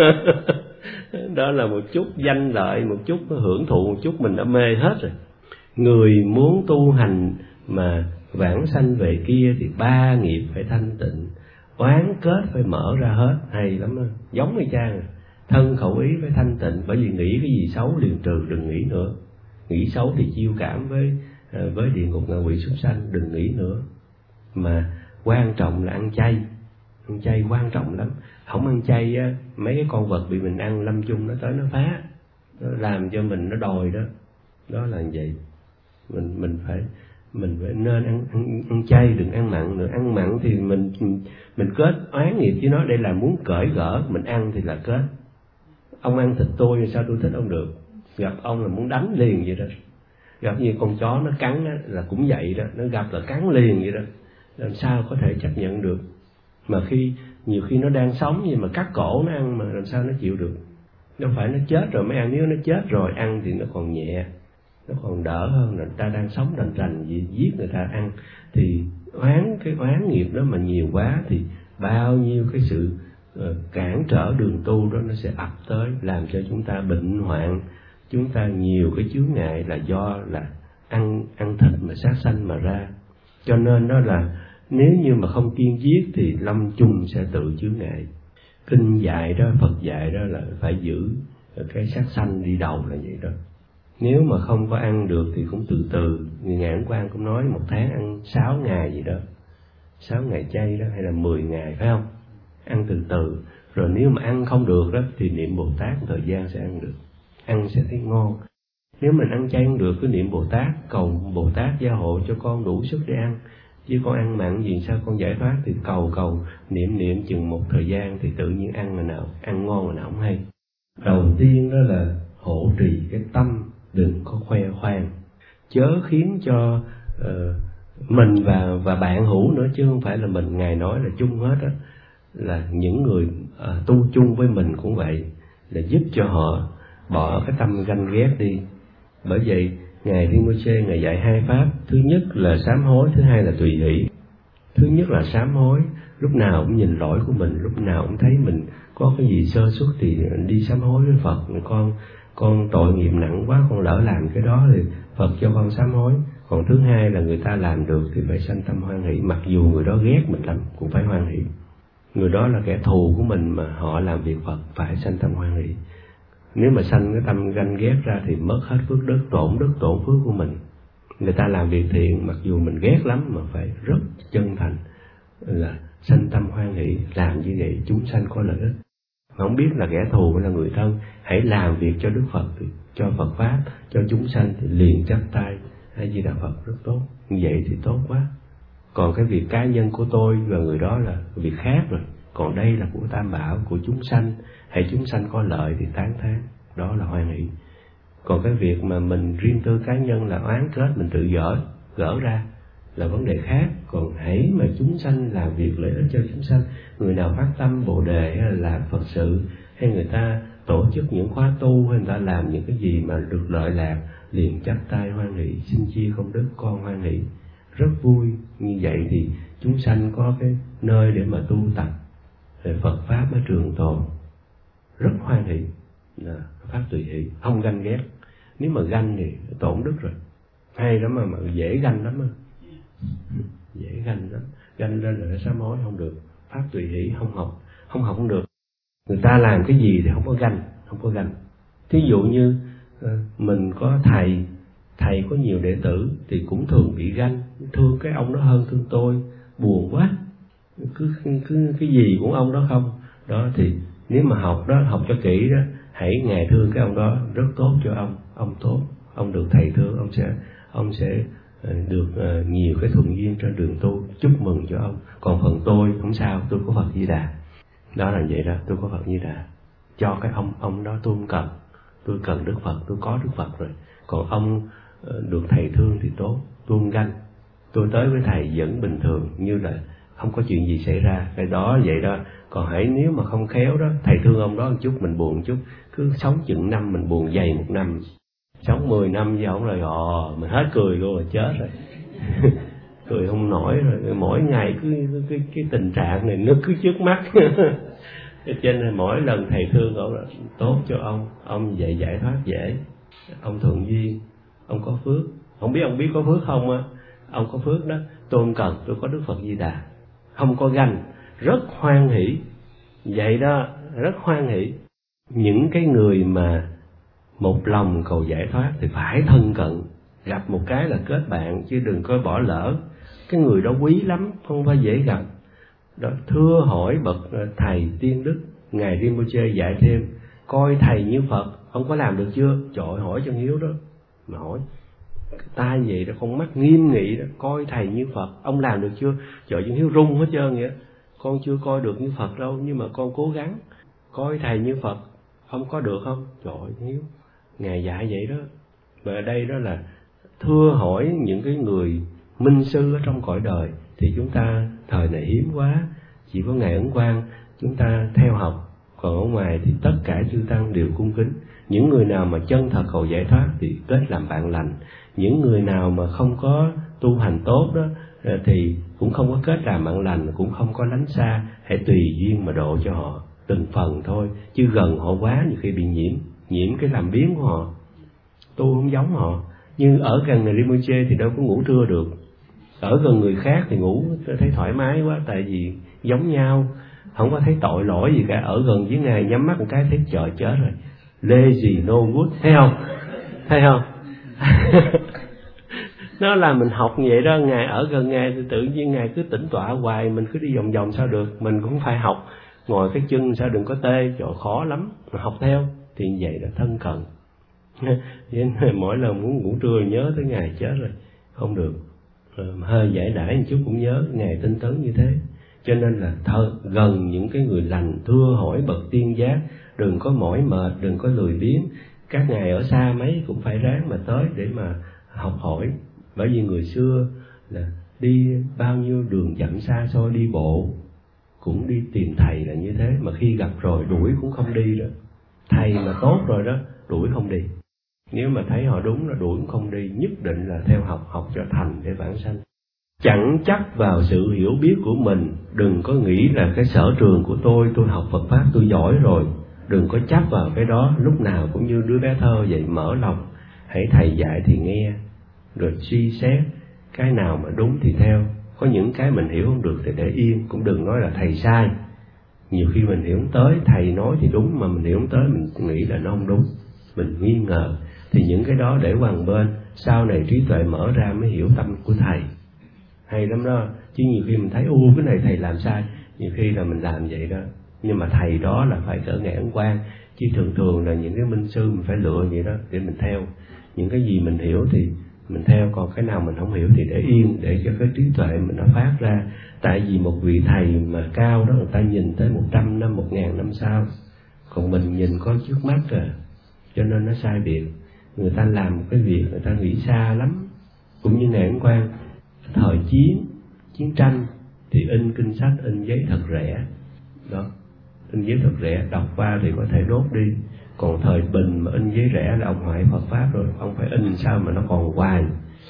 Đó là một chút danh lợi, một chút hưởng thụ, một chút mình đã mê hết rồi. Người muốn tu hành mà vãng sanh về kia thì ba nghiệp phải thanh tịnh, oán kết phải mở ra hết, hay lắm đó. Giống như cha này. Thân khẩu ý phải thanh tịnh, bởi vì nghĩ cái gì xấu liền trừ, đừng nghĩ nữa. Nghĩ xấu thì chiêu cảm với địa ngục ngạ quỷ súc sanh, đừng nghĩ nữa. Mà quan trọng là ăn chay. Ăn chay quan trọng lắm. Không ăn chay á, mấy cái con vật bị mình ăn lâm chung nó tới nó phá, nó làm cho mình nó đòi đó. Đó là vậy. Mình phải nên ăn chay, đừng ăn mặn nữa. Ăn mặn thì mình kết oán nghiệp với nó, đây là muốn cởi gỡ, mình ăn thì là kết. Ông ăn thịt tôi sao tôi thích ông được? Gặp ông là muốn đánh liền vậy đó. Gặp như con chó nó cắn á, là cũng vậy đó, nó gặp là cắn liền vậy đó. Làm sao có thể chấp nhận được? Mà nhiều khi nó đang sống nhưng mà cắt cổ nó ăn, mà làm sao nó chịu được? Đâu phải nó chết rồi mới ăn, nếu nó chết rồi ăn thì nó còn nhẹ, nó còn đỡ hơn là người ta đang sống rành rành gì giết người ta ăn. Thì cái oán nghiệp đó mà nhiều quá thì bao nhiêu cái sự cản trở đường tu đó nó sẽ ập tới, làm cho chúng ta bệnh hoạn, chúng ta nhiều cái chướng ngại là do là ăn thịt mà sát sanh mà ra. Cho nên đó là nếu như mà không kiên giết thì lâm chung sẽ tự chướng ngại. Kinh dạy đó, Phật dạy đó là phải giữ cái sát sanh đi đầu là vậy đó. Nếu mà không có ăn được thì cũng từ từ. Người Ngài Ấn Quang cũng nói 1 tháng ăn 6 ngày gì đó, 6 ngày chay đó, hay là 10 ngày phải không? Ăn từ từ. Rồi nếu mà ăn không được đó thì niệm Bồ Tát thời gian sẽ ăn được, ăn sẽ thấy ngon. Nếu mình ăn chay không được cứ niệm Bồ Tát, cầu Bồ Tát gia hộ cho con đủ sức để ăn. Chứ con ăn mặn gì sao con giải thoát, thì cầu niệm chừng một thời gian thì tự nhiên ăn là nào, ăn ngon là nào không hay. Đầu tiên đó là hộ trì cái tâm, đừng có khoe khoang, chớ khiến cho mình và bạn hữu nữa, chứ không phải là mình. Ngài nói là chung hết á, là những người tu chung với mình cũng vậy, là giúp cho họ bỏ cái tâm ganh ghét đi. Bởi vậy Ngài Rinpoche Ngài dạy 2 pháp, thứ nhất là sám hối, thứ hai là tùy hỷ. Thứ nhất là sám hối, lúc nào cũng nhìn lỗi của mình, lúc nào cũng thấy mình có cái gì sơ suất thì đi sám hối với Phật. Con tội nghiệp nặng quá, con lỡ làm cái đó thì Phật cho con sám hối. Còn thứ hai là người ta làm được thì phải sanh tâm hoan hỷ, mặc dù người đó ghét mình lắm cũng phải hoan hỷ. Người đó là kẻ thù của mình mà họ làm việc Phật, phải sanh tâm hoan hỷ. Nếu mà sanh cái tâm ganh ghét ra thì mất hết phước đức, tổn phước của mình. Người ta làm việc thiện mặc dù mình ghét lắm mà phải rất chân thành, là sanh tâm hoan hỷ. Làm như vậy chúng sanh có lợi ích. Không biết là kẻ thù hay là người thân, hãy làm việc cho Đức Phật, cho Phật Pháp, cho chúng sanh thì liền chắp tay A Di Đà Phật, rất tốt. Như vậy thì tốt quá. Còn cái việc cá nhân của tôi và người đó là việc khác rồi. Còn đây là của Tam Bảo, của chúng sanh. Hãy chúng sanh có lợi thì tán thán, đó là hoan hỷ. Còn cái việc mà mình riêng tư cá nhân là oán kết, mình tự gỡ ra là vấn đề khác. Còn hãy mà chúng sanh làm việc lợi ích cho chúng sanh, người nào phát tâm Bồ Đề hay là làm Phật sự, hay người ta tổ chức những khóa tu, hay người ta làm những cái gì mà được lợi lạc, liền chắp tay hoan hỷ, xin chia công đức, con hoan hỷ, rất vui. Như vậy thì chúng sanh có cái nơi để mà tu tập, để Phật Pháp mới trường tồn, rất hoan hỷ, là Pháp tùy hỷ, không ganh ghét. Nếu mà ganh thì tổn đức rồi. Hay lắm mà dễ ganh lắm, dễ ganh lắm. Ganh lên là sám hối không được. Pháp tùy hỷ không học không được. Người ta làm cái gì thì không có ganh. Thí dụ như mình có thầy có nhiều đệ tử thì cũng thường bị ganh, thương cái ông đó hơn thương tôi, buồn quá, cứ cái gì cũng ông đó không. Đó thì nếu mà học cho kỹ đó, hãy ngài thương cái ông đó, rất tốt cho ông tốt, ông được thầy thương, ông sẽ được nhiều cái thuận duyên trên đường tu, chúc mừng cho ông. Còn phần tôi không sao, tôi có Phật Di Đà. Đó là vậy đó, tôi có Phật Di Đà. Cho cái ông đó tôi không cần, tôi cần Đức Phật, tôi có Đức Phật rồi. Còn ông được thầy thương thì tốt, tôi không ganh. Tôi tới với thầy vẫn bình thường, như là không có chuyện gì xảy ra. Cái đó vậy đó. Còn hãy nếu mà không khéo đó, thầy thương ông đó một chút, mình buồn một chút. Cứ sống chừng năm mình buồn dày một năm, sống 10 năm với ông rồi mình hết cười luôn rồi, chết rồi. Cười không nổi rồi, mỗi ngày cứ cái tình trạng này nó cứ trước mắt. Cho nên mỗi lần thầy thương ông là tốt cho ông vậy giải thoát dễ, ông thuận duyên, ông có phước. Không biết ông biết có phước không á? Ông có phước đó, tôi không cần, tôi có Đức Phật Di Đà. Không có ganh, rất hoan hỷ. Vậy đó, rất hoan hỷ. Những cái người mà một lòng cầu giải thoát thì phải thân cận, gặp một cái là kết bạn, chứ đừng có bỏ lỡ. Cái người đó quý lắm, không phải dễ gặp. Đó, thưa hỏi bậc thầy tiên đức, ngài Rinpoche dạy thêm, coi thầy như Phật, ông có làm được chưa? Trời ơi, hỏi cho Hiếu đó, mà hỏi tai vậy đó, con mắt nghiêm nghị đó, coi thầy như Phật, ông làm được chưa? Trời ơi, Hiếu run hết trơn vậy. Con chưa coi được như Phật đâu, nhưng mà con cố gắng coi thầy như Phật, ông có được không? Trời ơi, Hiếu, ngài dạy vậy đó. Và ở đây đó là thưa hỏi những cái người minh sư ở trong cõi đời, thì chúng ta thời này hiếm quá, chỉ có ngài Ấn Quang chúng ta theo học, còn ở ngoài thì tất cả chư tăng đều cung kính. Những người nào mà chân thật cầu giải thoát thì kết làm bạn lành, những người nào mà không có tu hành tốt đó thì cũng không có kết làm bạn lành, cũng không có lánh xa. Hãy tùy duyên mà độ cho họ từng phần thôi, chứ gần họ quá nhiều khi bị nhiễm cái làm biến của họ, tu không giống họ. Nhưng ở gần người Rinpoche thì đâu có ngủ trưa được, ở gần người khác thì ngủ thấy thoải mái quá, tại vì giống nhau, không có thấy tội lỗi gì cả. Ở gần với ngài nhắm mắt một cái thấy trời chết rồi, lazy no good, thấy không? Thấy không? Nó là mình học vậy đó, ngài ở gần ngài thì tự nhiên ngài cứ tĩnh tọa hoài, mình cứ đi vòng vòng sao được, mình cũng phải học. Ngồi cái chân sao đừng có tê, trời khó lắm, mà học theo thì vậy là thân cận. Mỗi lần muốn ngủ trưa nhớ tới ngài chết rồi, không được. Hơi giải đãi một chút cũng nhớ ngài tinh tấn như thế. Cho nên là gần những cái người lành, thưa hỏi bậc tiên giác, đừng có mỏi mệt, đừng có lười biếng. Các ngài ở xa mấy cũng phải ráng mà tới để mà học hỏi. Bởi vì người xưa là đi bao nhiêu đường dặm xa xôi đi bộ cũng đi tìm thầy là như thế, mà khi gặp rồi đuổi cũng không đi đó. Thầy mà tốt rồi đó, đuổi không đi. Nếu mà thấy họ đúng là đuổi cũng không đi, nhất định là theo học cho thành để vãng sanh. Chẳng chắc vào sự hiểu biết của mình, đừng có nghĩ là cái sở trường của tôi học Phật Pháp tôi giỏi rồi. Đừng có chấp vào cái đó, lúc nào cũng như đứa bé thơ vậy, mở lòng. Hãy thầy dạy thì nghe, rồi suy xét, cái nào mà đúng thì theo. Có những cái mình hiểu không được thì để yên, cũng đừng nói là thầy sai. Nhiều khi mình hiểu không tới, thầy nói thì đúng, mà mình hiểu không tới mình nghĩ là nó không đúng, mình nghi ngờ. Thì những cái đó để qua một bên, sau này trí tuệ mở ra mới hiểu tâm của thầy. Hay lắm đó, chứ nhiều khi mình thấy cái này thầy làm sai, nhiều khi là mình làm vậy đó. Nhưng mà thầy đó là phải cỡ ngàn Ấn Quang, chứ thường là những cái minh sư mình phải lựa vậy đó để mình theo. Những cái gì mình hiểu thì mình theo, còn cái nào mình không hiểu thì để yên, để cho cái trí tuệ mình nó phát ra. Tại vì một vị thầy mà cao đó, người ta nhìn tới 100 năm, 1000 năm sau, còn mình nhìn có trước mắt rồi, cho nên nó sai biệt. Người ta làm một cái việc, người ta nghĩ xa lắm. Cũng như ngài Ấn Quang, thời chiến tranh thì in kinh sách, in giấy thật rẻ đó, in giấy thật rẻ, đọc qua thì có thể đốt đi. Còn thời bình mà in giấy rẻ là ông hoại Phật Pháp rồi, ông phải in sao mà nó còn hoài.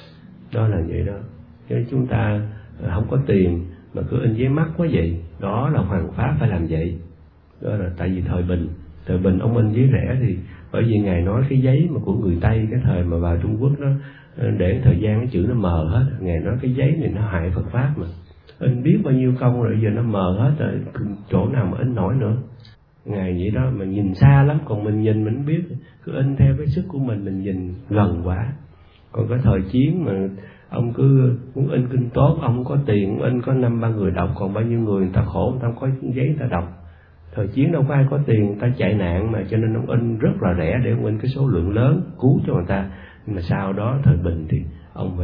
Đó là vậy đó. Chứ chúng ta không có tiền mà cứ in giấy mắc quá vậy, đó là Hoàng Pháp phải làm vậy. Đó là tại vì thời bình ông in giấy rẻ thì bởi vì ngài nói cái giấy mà của người Tây cái thời mà vào Trung Quốc đó, để thời gian cái chữ nó mờ hết. Ngài nói cái giấy này nó hại Phật Pháp mà, in biết bao nhiêu công rồi, giờ nó mờ hết rồi, chỗ nào mà in nổi nữa. Ngài vậy đó, mà nhìn xa lắm, còn mình nhìn mình biết, cứ in theo cái sức của mình nhìn gần quá. Còn cái thời chiến mà ông cứ muốn in kinh tốt, ông không có tiền, in có 5-3 người đọc, còn bao nhiêu người ta khổ, người ta không có giấy người ta đọc. Thời chiến đâu có ai có tiền, người ta chạy nạn mà, cho nên ông in rất là rẻ để ông in cái số lượng lớn cứu cho người ta. Nhưng mà sau đó thời bình thì ông phải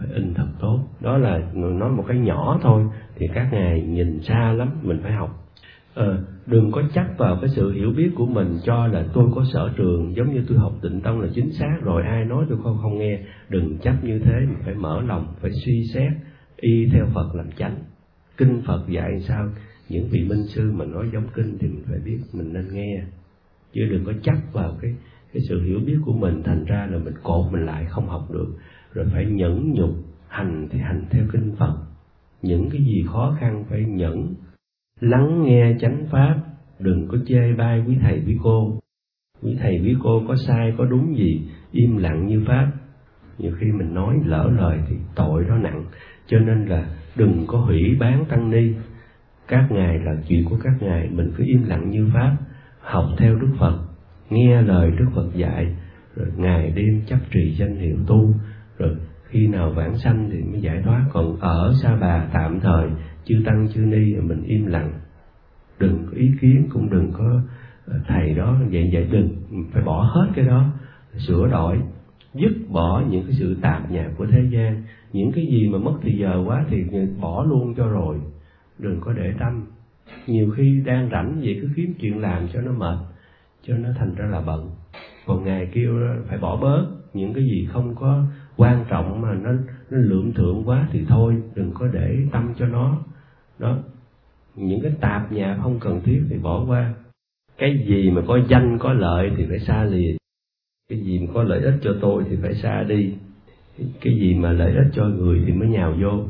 phải in thật tốt. Đó là nói một cái nhỏ thôi, thì các ngài nhìn xa lắm, mình phải học. Đừng có chấp vào cái sự hiểu biết của mình cho là tôi có sở trường, giống như tôi học Tịnh Tông là chính xác rồi, ai nói tôi không nghe. Đừng chấp như thế, mình phải mở lòng, phải suy xét, y theo Phật làm chánh. Kinh Phật dạy sao, những vị minh sư mà nói giống kinh thì mình phải biết, mình nên nghe. Chứ đừng có chấp vào cái sự hiểu biết của mình, thành ra là mình cột mình lại không học được. Rồi phải nhẫn nhục, hành thì hành theo kinh Phật. Những cái gì khó khăn phải nhẫn, lắng nghe chánh pháp, đừng có chê bai quý thầy quý cô. Quý thầy quý cô có sai có đúng gì, im lặng như pháp. Nhiều khi mình nói lỡ lời thì tội đó nặng. Cho nên là đừng có hủy bán tăng ni. Các ngài là chuyện của các ngài, mình cứ im lặng như pháp, học theo Đức Phật, nghe lời Đức Phật dạy, rồi ngày đêm chấp trì danh hiệu tu, rồi khi nào vãng sanh thì mới giải thoát. Còn ở Sa Bà tạm thời, chư tăng chư ni mình im lặng, đừng có ý kiến, cũng đừng có thầy đó vậy đừng, phải bỏ hết cái đó, sửa đổi, dứt bỏ những cái sự tạp nhạp của thế gian. Những cái gì mà mất thì giờ quá thì bỏ luôn cho rồi, đừng có để tâm. Nhiều khi đang rảnh vậy cứ kiếm chuyện làm cho nó mệt, cho nó thành ra là bận. Còn ngài kêu phải bỏ bớt những cái gì không có quan trọng mà nó lượm thượng quá thì thôi, đừng có để tâm cho nó. Đó, những cái tạp nhạp không cần thiết thì bỏ qua. Cái gì mà có danh có lợi thì phải xa lìa. Cái gì mà có lợi ích cho tôi thì phải xa đi. Cái gì mà lợi ích cho người thì mới nhào vô.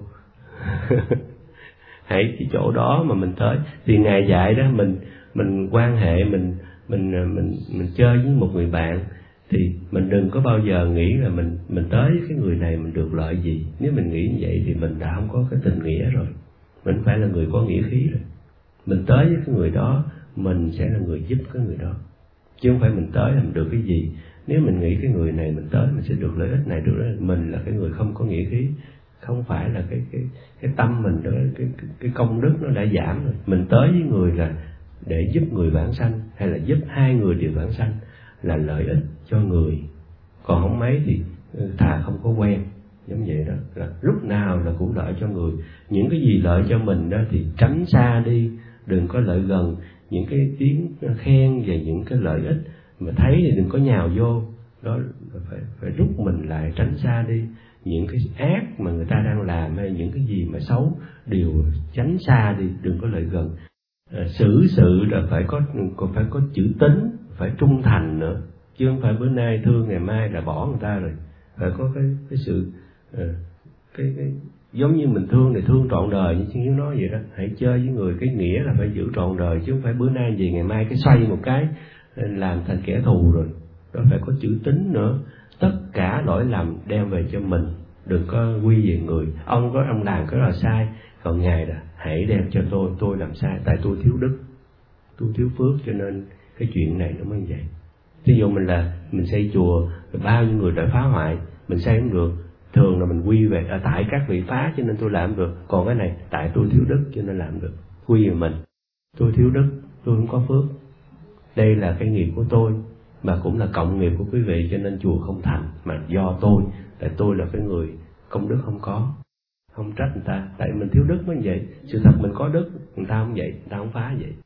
Hãy cái chỗ đó mà mình tới. Thì ngài dạy đó, mình quan hệ, mình chơi với một người bạn thì mình đừng có bao giờ nghĩ là mình tới cái người này mình được lợi gì. Nếu mình nghĩ như vậy thì mình đã không có cái tình nghĩa rồi. Mình phải là người có nghĩa khí rồi. Mình tới với cái người đó, mình sẽ là người giúp cái người đó, chứ không phải mình tới là mình được cái gì. Nếu mình nghĩ cái người này mình tới mình sẽ được lợi ích này được lợi ích, mình là cái người không có nghĩa khí. Không phải là cái tâm mình đó, cái công đức nó đã giảm rồi. Mình tới với người là để giúp người vãng sanh, hay là giúp hai người đều vãng sanh, là lợi ích cho người. Còn không mấy thì thà không có quen. Giống vậy đó, là lúc nào là cũng lợi cho người. Những cái gì lợi cho mình đó thì tránh xa đi, đừng có lợi gần. Những cái tiếng khen về những cái lợi ích mà thấy thì đừng có nhào vô. Đó, phải rút mình lại, tránh xa đi. Những cái ác mà người ta đang làm hay những cái gì mà xấu đều tránh xa đi, đừng có lợi gần. Xử sự là phải có chữ tín, phải trung thành nữa, chứ không phải bữa nay thương ngày mai là bỏ người ta rồi. Phải có cái sự cái giống như mình thương thì thương trọn đời, như Chúa Hiếu nói vậy đó. Hãy chơi với người, cái nghĩa là phải giữ trọn đời, chứ không phải bữa nay gì ngày mai cái xoay một cái làm thành kẻ thù rồi. Đó, phải có chữ tín nữa. Tất cả lỗi lầm đem về cho mình, đừng có quy về người. Ông làm cái là sai, còn ngài là hãy đem cho tôi làm sai, tại tôi thiếu đức, tôi thiếu phước, cho nên cái chuyện này nó mới vậy. Ví dụ mình xây chùa, bao nhiêu người đã phá hoại, mình xây không được, thường là mình quy về tại các vị phá cho nên tôi làm được. Còn cái này tại tôi thiếu đức cho nên làm được, quy về mình. Tôi thiếu đức, tôi không có phước, đây là cái nghiệp của tôi, mà cũng là cộng nghiệp của quý vị, cho nên chùa không thành, mà do tôi, tại tôi là cái người công đức không có. Không trách người ta, tại mình thiếu đức mới vậy. Sự thật mình có đức, người ta không vậy, người ta không phá vậy.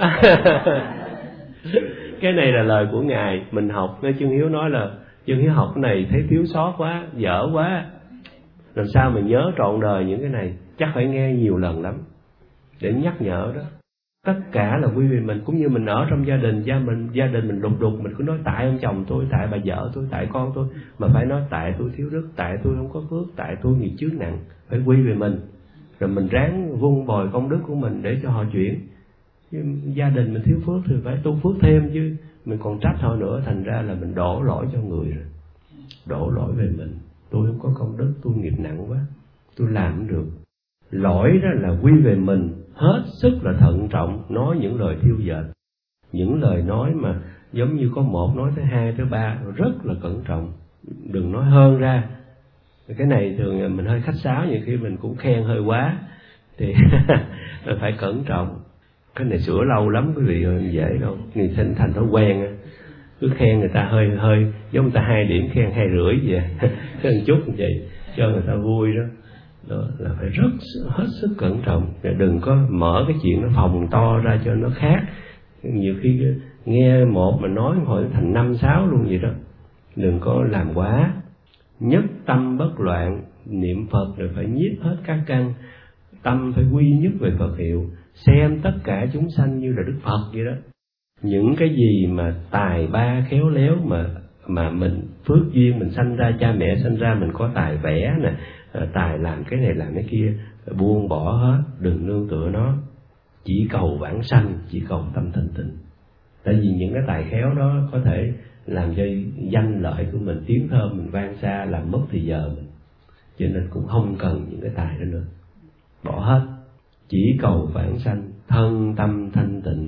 Cái này là lời của ngài, mình học. Nghe Chương Hiếu nói là Chương Hiếu học cái này thấy thiếu sót quá, dở quá, làm sao mình nhớ trọn đời những cái này. Chắc phải nghe nhiều lần lắm để nhắc nhở đó. Tất cả là quy về mình. Cũng như mình ở trong gia đình, gia đình mình đục, mình cứ nói tại ông chồng tôi, tại bà vợ tôi, tại con tôi, mà phải nói tại tôi thiếu đức, tại tôi không có phước, tại tôi nghiệp chướng nặng. Phải quy về mình, rồi mình ráng vun bồi công đức của mình để cho họ chuyển. Chứ gia đình mình thiếu phước thì phải tu phước thêm, chứ mình còn trách họ nữa, thành ra là mình đổ lỗi cho người rồi. Đổ lỗi về mình, tôi không có công đức, tôi nghiệp nặng quá, tôi làm không được. Lỗi đó là quy về mình, hết sức là thận trọng, nói những lời thiêu dệt, những lời nói mà giống như có một nói tới hai tới ba, rất là cẩn trọng, đừng nói hơn ra. Cái này thường mình hơi khách sáo, nhiều khi mình cũng khen hơi quá thì phải cẩn trọng. Cái này sửa lâu lắm quý vị ơi, không dễ đâu, người thành thói quen, cứ khen người ta hơi giống người ta 2 điểm khen 2,5 vậy, cái một chút như vậy. cho người ta vui đó. Đó là phải hết sức cẩn trọng, đừng có mở cái chuyện nó phồng to ra cho nó khác. Nhiều khi nghe một mà nói hồi thành 5, 6 luôn vậy đó. Đừng có làm quá. Nhất tâm bất loạn, niệm Phật rồi phải nhiếp hết các căn, tâm phải quy nhất về Phật hiệu, xem tất cả chúng sanh như là Đức Phật vậy đó. Những cái gì mà tài ba khéo léo mà mình phước duyên mình sanh ra, cha mẹ sanh ra mình có tài vẽ nè, tài làm cái này làm cái kia, buông bỏ hết, đừng nương tựa nó, chỉ cầu vãng sanh, chỉ cầu tâm thanh tịnh. Tại vì những cái tài khéo đó có thể làm cho danh lợi của mình tiếng thơm mình vang xa, làm mất thì giờ mình, cho nên cũng không cần những cái tài đó nữa, bỏ hết, chỉ cầu vãng sanh, thân tâm thanh tịnh.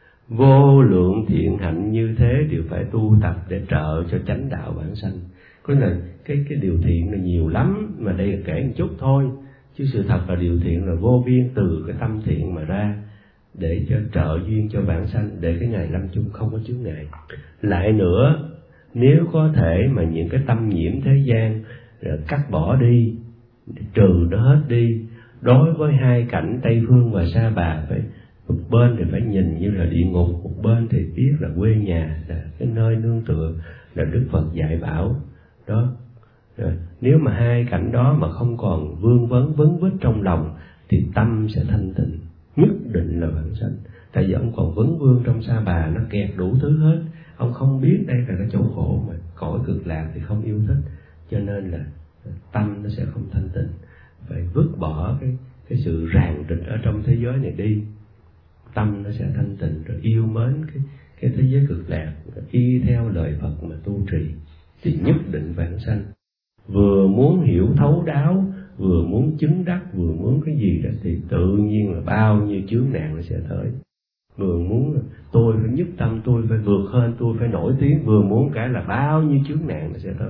Vô lượng thiện hạnh như thế đều phải tu tập để trợ cho chánh đạo vãng sanh. Có là cái điều thiện là nhiều lắm, mà đây là kể một chút thôi, chứ sự thật là điều thiện là vô biên, từ cái tâm thiện mà ra, để cho trợ duyên cho vãng sanh, để cái ngày lâm chung không có chướng ngại. Lại nữa, nếu có thể mà những cái tâm nhiễm thế gian rồi cắt bỏ đi, trừ nó hết đi, đối với hai cảnh Tây Phương và Sa Bà, phải một bên thì phải nhìn như là địa ngục, một bên thì biết là quê nhà, là cái nơi nương tựa, là Đức Phật dạy bảo đó. Rồi, nếu mà hai cảnh đó mà không còn vương vấn vấn vít trong lòng thì tâm sẽ thanh tịnh, nhất định là vãng sanh. Tại vì ông còn vấn vương trong Sa Bà, nó kẹt đủ thứ hết, ông không biết đây là cái chỗ khổ, mà cõi cực lạc thì không yêu thích, cho nên là tâm nó sẽ không thanh tịnh. Phải vứt bỏ cái sự ràng rịch ở trong thế giới này đi, tâm nó sẽ thanh tịnh, rồi yêu mến cái thế giới cực lạc, y theo lời Phật mà tu trì thì nhất định vãng sanh. Vừa muốn hiểu thấu đáo, vừa muốn chứng đắc, vừa muốn cái gì đó thì tự nhiên là bao nhiêu chướng nạn nó sẽ tới. Vừa muốn tôi phải nhất tâm, tôi phải vượt hơn, tôi phải nổi tiếng, vừa muốn cả là bao nhiêu chướng nạn nó sẽ tới.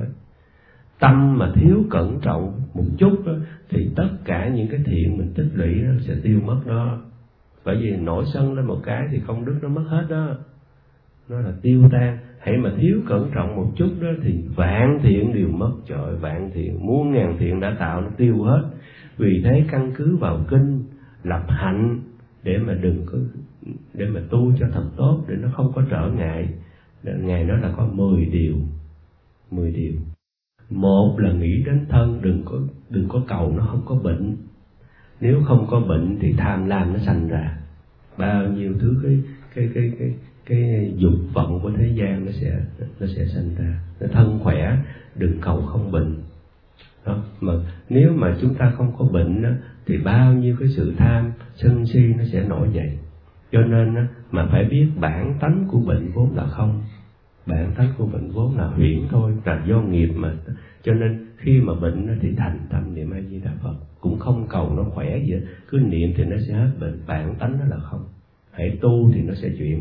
Tâm mà thiếu cẩn trọng một chút đó, thì tất cả những cái thiện mình tích lũy nó sẽ tiêu mất đó. Bởi vì nổi sân lên một cái thì công đức nó mất hết đó, nó là tiêu tan. Hãy mà thiếu cẩn trọng một chút đó thì vạn thiện đều mất. Trời, vạn thiện, muôn ngàn thiện đã tạo nó tiêu hết. Vì thế căn cứ vào kinh lập hạnh để mà đừng có, để mà tu cho thật tốt, để nó không có trở ngại. Ngài nói là có 10 điều. 10 điều. Một là nghĩ đến thân, đừng có cầu nó không có bệnh. Nếu không có bệnh thì tham lam nó sanh ra. Bao nhiêu thứ cái dục vọng của thế gian nó sẽ sanh ra. Nó thân khỏe, đừng cầu không bệnh. Đó. Mà nếu mà chúng ta không có bệnh đó, thì bao nhiêu cái sự tham, sân si nó sẽ nổi dậy. Cho nên đó, mà phải biết bản tánh của bệnh vốn là không. Bản tánh của bệnh vốn là huyễn thôi, là do nghiệp mà. Cho nên khi mà bệnh thì thành tâm niệm A Di Đà Phật, cũng không cầu nó khỏe gì hết, cứ niệm thì nó sẽ hết bệnh. Bản tánh nó là không. Hãy tu thì nó sẽ chuyển,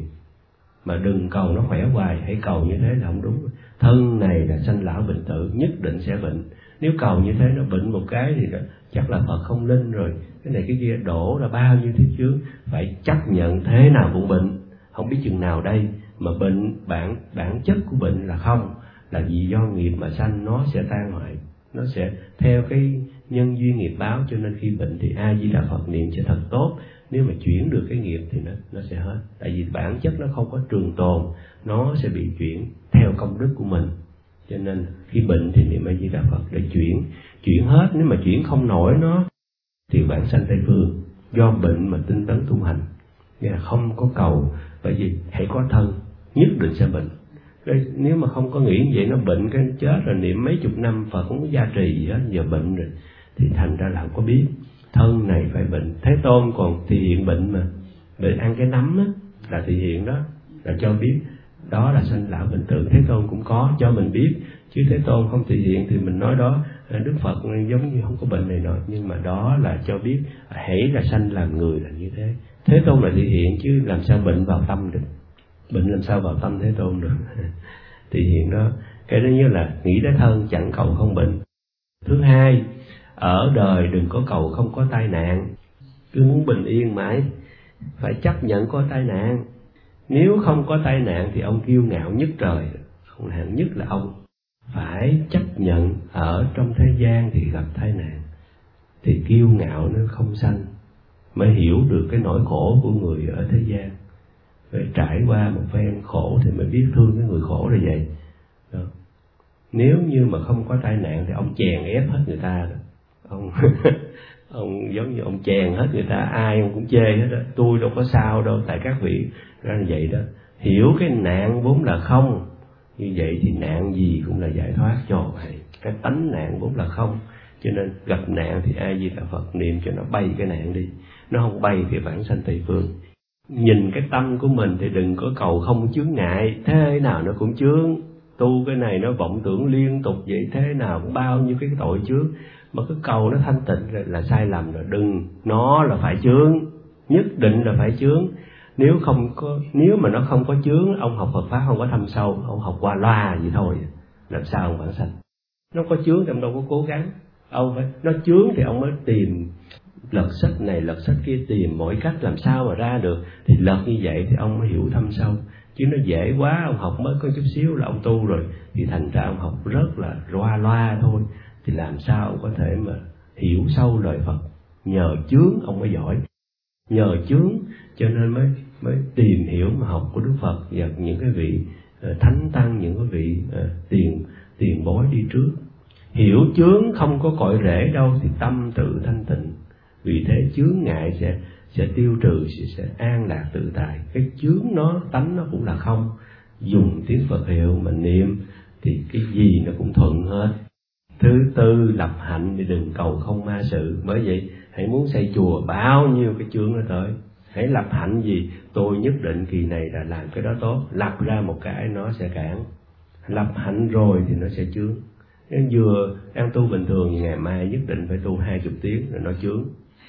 mà đừng cầu nó khỏe hoài. Hãy cầu như thế là không đúng. Thân này là sanh lão bệnh tử, nhất định sẽ bệnh. Nếu cầu như thế nó bệnh một cái thì chắc là Phật không linh rồi, cái này cái kia đổ là bao nhiêu thiết chướng. Phải chấp nhận thế nào cũng bệnh, không biết chừng nào đây. Mà bệnh, bản chất của bệnh là không, là vì do nghiệp mà sanh, nó sẽ tan hoại, nó sẽ theo cái nhân duyên nghiệp báo. Cho nên khi bệnh thì A Di Đà Phật niệm sẽ thật tốt. Nếu mà chuyển được cái nghiệp thì nó sẽ hết. Tại vì bản chất nó không có trường tồn, nó sẽ bị chuyển theo công đức của mình. Cho nên khi bệnh thì niệm A Di Đà Phật để chuyển hết. Nếu mà chuyển không nổi nó thì vãng sanh Tây Phương. Do bệnh mà tinh tấn tu hành, nghĩa là không có cầu. Bởi vì hãy có thân, nhất định sẽ bệnh. Nếu mà không có nghĩ như vậy, nó bệnh cái chết rồi, niệm mấy chục năm Phật không có gia trì gì hết, giờ bệnh rồi thì thành ra là không có biết thân này phải bệnh. Thế Tôn còn thị hiện bệnh mà, bệnh ăn cái nấm á, là thị hiện đó, là cho biết đó là sanh lão bệnh tử. Thế Tôn cũng có cho mình biết, chứ Thế Tôn không thị hiện thì mình nói đó Đức Phật giống như không có bệnh này nọ. Nhưng mà đó là cho biết hãy là sanh làm người là như thế. Thế Tôn là thị hiện, chứ làm sao bệnh vào tâm được. Bệnh làm sao vào tâm Thế Tôn được. Thị hiện đó. Cái đó như là nghĩ đến thân, chẳng cầu không bệnh. Thứ hai, ở đời đừng có cầu không có tai nạn. Cứ muốn bình yên mãi, phải chấp nhận có tai nạn. Nếu không có tai nạn thì ông kiêu ngạo nhất trời, ông hạng nhất là ông. phải chấp nhận ở trong thế gian thì gặp tai nạn, thì kiêu ngạo nó không sanh, mới hiểu được cái nỗi khổ của người ở thế gian. Phải trải qua một phen khổ thì mới biết thương cái người khổ là vậy đó. Nếu như mà không có tai nạn thì ông chèn ép hết người ta đó. Ông giống như ông chèn hết người ta, ai ông cũng chê hết đó. Tôi đâu có sao đâu, tại các vị ra như vậy đó. Hiểu cái nạn vốn là không, như vậy thì nạn gì cũng là giải thoát cho vậy. Cái tánh nạn vốn là không, cho nên gặp nạn thì A Di Đà Phật niệm cho nó bay cái nạn đi. Nó không bay thì vãng sanh Tây Phương. Nhìn cái tâm của mình thì đừng có cầu không chướng ngại, thế nào nó cũng chướng. Tu cái này nó vọng tưởng liên tục vậy, thế nào cũng bao nhiêu cái tội chướng. Mà cứ cầu nó thanh tịnh là sai lầm rồi. Đừng, nó là phải chướng, nhất định là phải chướng. Nếu mà nó không có chướng, ông học Phật pháp không có thâm sâu, ông học qua loa vậy thôi, làm sao ông vãng sanh. Nó có chướng thì ông đâu có cố gắng. Ông phải, nó chướng thì ông mới tìm lật sách này lật sách kia, tìm mọi cách làm sao mà ra được. Thì lật như vậy thì ông mới hiểu thâm sâu. Chứ nó dễ quá, ông học mới có chút xíu là ông tu rồi, thì thành ra ông học rất là loa loa thôi. Thì làm sao ông có thể mà hiểu sâu lời Phật. Nhờ chướng ông mới giỏi, nhờ chướng cho nên mới tìm hiểu mà học của Đức Phật và những cái vị thánh tăng, những cái vị tiền bối đi trước. Hiểu chướng không có cội rễ đâu thì tâm tự thanh tịnh. Vì thế chướng ngại sẽ tiêu trừ, sẽ an lạc tự tại. Cái chướng nó tánh nó cũng là không. Dùng tiếng Phật hiệu mà niệm thì cái gì nó cũng thuận hết. Thứ tư, lập hạnh thì đừng cầu không ma sự. Bởi vậy hãy muốn xây chùa, bao nhiêu cái chướng nó tới. Hãy lập hạnh gì, tôi nhất định kỳ này là làm cái đó tốt. Lập ra một cái nó sẽ cản. Lập hạnh rồi thì nó sẽ chướng. Nếu vừa đang tu bình thường thì ngày mai nhất định phải tu 20 tiếng rồi nó chướng.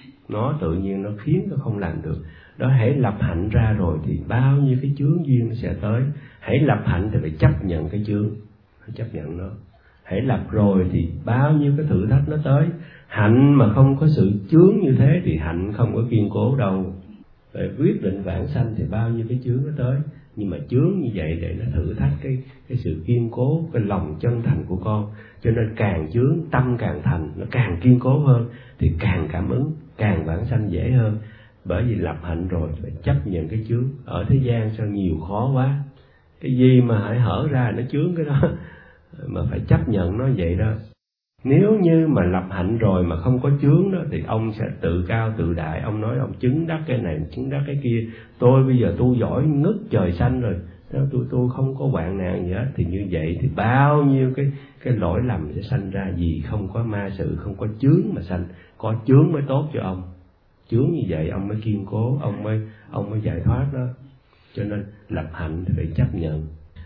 Nó tự nhiên nó khiến nó không làm được. Đó, hãy lập hạnh ra rồi thì bao nhiêu cái chướng duyên nó sẽ tới. Hãy lập hạnh thì phải chấp nhận cái chướng, phải chấp nhận nó. Hãy lập rồi thì bao nhiêu cái thử thách nó tới. Hạnh mà không có sự chướng như thế thì hạnh không có kiên cố đâu. Để quyết định vãng sanh thì bao nhiêu cái chướng nó tới. Nhưng mà chướng như vậy để nó thử thách cái sự kiên cố, cái lòng chân thành của con. Cho nên càng chướng, tâm càng thành, nó càng kiên cố hơn, thì càng cảm ứng, càng vãng sanh dễ hơn. Bởi vì lập hạnh rồi phải chấp nhận cái chướng. Ở thế gian sao nhiều khó quá. Cái gì mà hãy hở ra nó chướng cái đó, mà phải chấp nhận nó vậy đó. Nếu như mà lập hạnh rồi mà không có chướng đó thì ông sẽ tự cao tự đại. Ông nói ông chứng đắc cái này, chứng đắc cái kia. Tôi bây giờ tu giỏi ngất trời xanh rồi, tôi không có hoạn nạn gì hết. Thì như vậy thì bao nhiêu cái lỗi lầm sẽ sanh ra. Vì không có ma sự, không có chướng mà sanh. Có chướng mới tốt cho ông. Chướng như vậy ông mới kiên cố, ông mới giải thoát đó. Cho nên lập hạnh thì phải chấp nhận.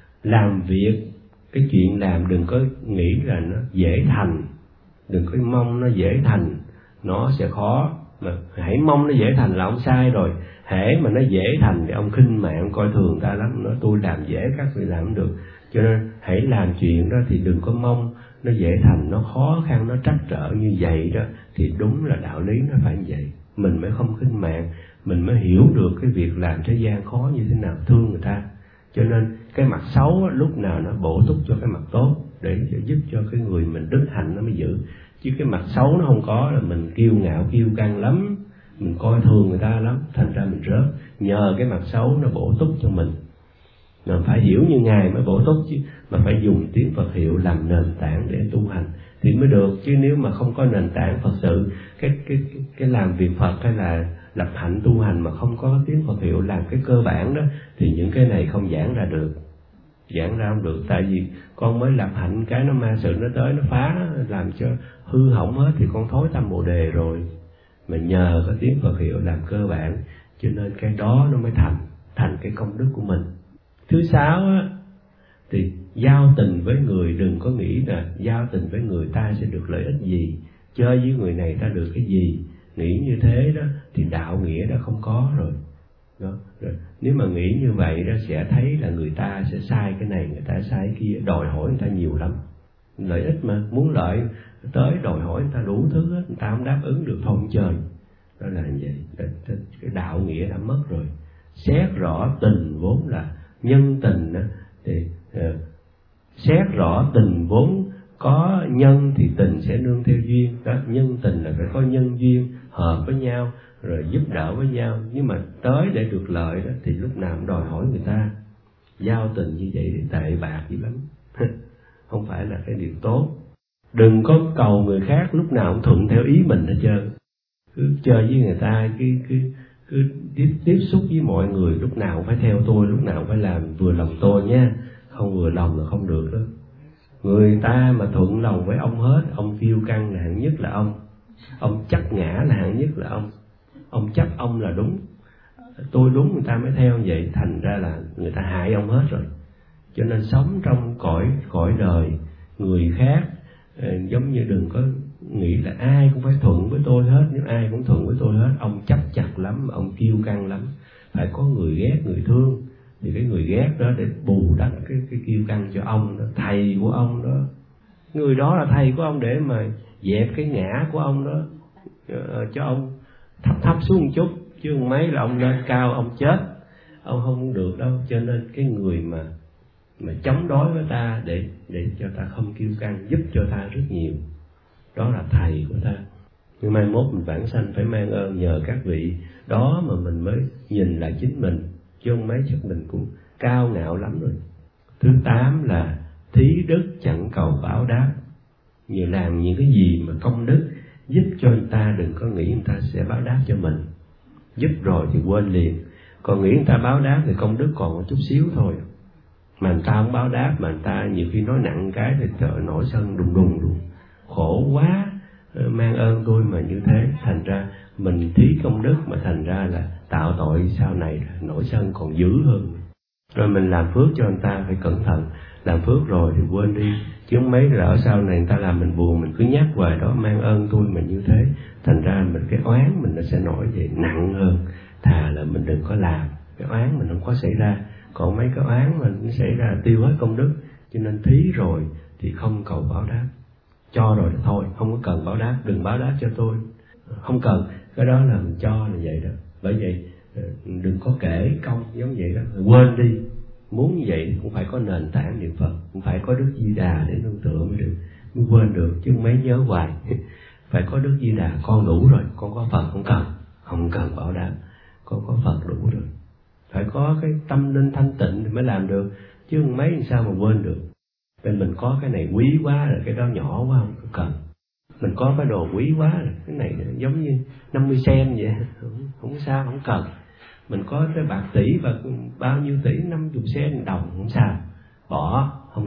Làm việc, cái chuyện làm đừng có nghĩ là nó dễ thành, đừng có mong nó dễ thành, nó sẽ khó. Mà hãy mong nó dễ thành là ông sai rồi. Hễ mà nó dễ thành thì ông khinh mạng coi thường ta lắm, nói tôi làm dễ các vị làm không được. Cho nên hãy làm chuyện đó thì đừng có mong nó dễ thành, nó khó khăn, nó trắc trở như vậy đó. Thì đúng là đạo lý nó phải như vậy. Mình mới không khinh mạng, mình mới hiểu được cái việc làm thế gian khó như thế nào, thương người ta. Cho nên cái mặt xấu lúc nào nó bổ túc cho cái mặt tốt, để giúp cho cái người mình đức hạnh nó mới giữ. Chứ cái mặt xấu nó không có là mình kiêu ngạo kiêu căng lắm, mình coi thường người ta lắm, thành ra mình rớt. Nhờ cái mặt xấu nó bổ túc cho mình. Mình phải hiểu như Ngài mới bổ túc chứ, mà phải dùng tiếng Phật hiệu làm nền tảng để tu hành thì mới được. Chứ nếu mà không có nền tảng Phật sự, cái làm việc Phật hay là lập hạnh tu hành mà không có tiếng Phật hiệu làm cái cơ bản đó, thì những cái này không giảng ra được, giảng ra không được. Tại vì con mới lập hạnh cái nó ma sự nó tới, nó phá, làm cho hư hỏng hết thì con thối tâm Bồ Đề rồi. Mà nhờ có tiếng Phật hiệu làm cơ bản, cho nên cái đó nó mới thành cái công đức của mình. Thứ sáu á, thì giao tình với người, đừng có nghĩ là giao tình với người ta sẽ được lợi ích gì, chơi với người này ta được cái gì. Nghĩ như thế đó thì đạo nghĩa đã không có rồi. Đó. Rồi nếu mà nghĩ như vậy đó sẽ thấy là người ta sẽ sai cái này, người ta sai cái kia, đòi hỏi người ta nhiều lắm. Lợi ích mà, muốn lợi tới đòi hỏi người ta đủ thứ hết, người ta không đáp ứng được thôi không chơi. Đó là như vậy. Cái đạo nghĩa đã mất rồi. Xét rõ tình vốn là nhân tình đó, thì xét rõ tình vốn có nhân thì tình sẽ nương theo duyên đó. Nhân tình là phải có nhân duyên hợp với nhau rồi giúp đỡ với nhau, nhưng mà tới để được lợi đó thì lúc nào cũng đòi hỏi người ta. Giao tình như vậy thì tệ bạc dữ lắm không phải là cái điều tốt. Đừng có cầu người khác lúc nào cũng thuận theo ý mình hết trơn. Cứ chơi với người ta, cứ tiếp xúc với mọi người lúc nào cũng phải theo tôi, lúc nào cũng phải làm vừa lòng tôi nha. Không vừa lòng là không được đó. Người ta mà thuận lòng với ông hết, ông kiêu căng là hạng nhất là ông chấp ngã là hạng nhất là ông chấp ông là đúng, tôi đúng người ta mới theo như vậy, thành ra là người ta hại ông hết rồi. Cho nên sống trong cõi đời người khác, giống như đừng có nghĩ là ai cũng phải thuận với tôi hết. Nếu ai cũng thuận với tôi hết, ông chấp chặt lắm, ông kiêu căng lắm. Phải có người ghét người thương, thì cái người ghét đó để bù đắp cái kiêu căng cho ông đó. Thầy của ông đó, người đó là thầy của ông để mà dẹp cái ngã của ông đó, cho ông thấp xuống một chút, chứ không mấy là ông lên cao ông chết, ông không được đâu. Cho nên cái người mà chống đối với ta để cho ta không kiêu căng, giúp cho ta rất nhiều, đó là thầy của ta. Nhưng mai mốt mình vãng sanh phải mang ơn nhờ các vị đó mà mình mới nhìn lại chính mình, chứ không mấy chắc mình cũng cao ngạo lắm rồi. Thứ 8 là thí đức chẳng cầu báo đáp. Nhiều làm những cái gì mà công đức giúp cho người ta, đừng có nghĩ người ta sẽ báo đáp cho mình. Giúp rồi thì quên liền, còn nghĩ người ta báo đáp thì công đức còn một chút xíu thôi. Mà người ta không báo đáp, mà người ta nhiều khi nói nặng cái thì trời nổi sân đùng đùng luôn. Khổ quá, mang ơn tôi mà như thế. Thành ra mình thí công đức mà thành ra là tạo tội sau này nổi sân còn dữ hơn. Rồi mình làm phước cho người ta phải cẩn thận. Làm phước rồi thì quên đi, chứ không mấy là ở sau này người ta làm mình buồn, mình cứ nhắc hoài đó mang ơn tôi mà như thế. Thành ra mình cái oán mình nó sẽ nổi về nặng hơn. Thà là mình đừng có làm, cái oán mình không có xảy ra. Còn mấy cái oán mà nó xảy ra tiêu hết công đức. Cho nên thí rồi thì không cầu báo đáp. Cho rồi thì thôi, không có cần báo đáp, đừng báo đáp cho tôi, không cần. Cái đó là mình cho là vậy đó. Bởi vậy đừng có kể công giống vậy đó, quên đi. Muốn như vậy cũng phải có nền tảng niệm Phật, cũng phải có Đức Di Đà để nương tựa mới được, mới quên được, chứ mấy nhớ hoài. Phải có Đức Di Đà, con đủ rồi, con có Phật không cần bảo đảm, con có Phật đủ rồi. Phải có cái tâm linh thanh tịnh thì mới làm được, chứ mấy làm sao mà quên được. Bên mình có cái này quý quá rồi, cái đó nhỏ quá không cần. Mình có cái đồ quý quá rồi, cái này giống như 50 sen vậy, không sao, không cần. Mình có cái bạc tỷ và bao nhiêu tỷ, 50 sen đồng không sao, bỏ, không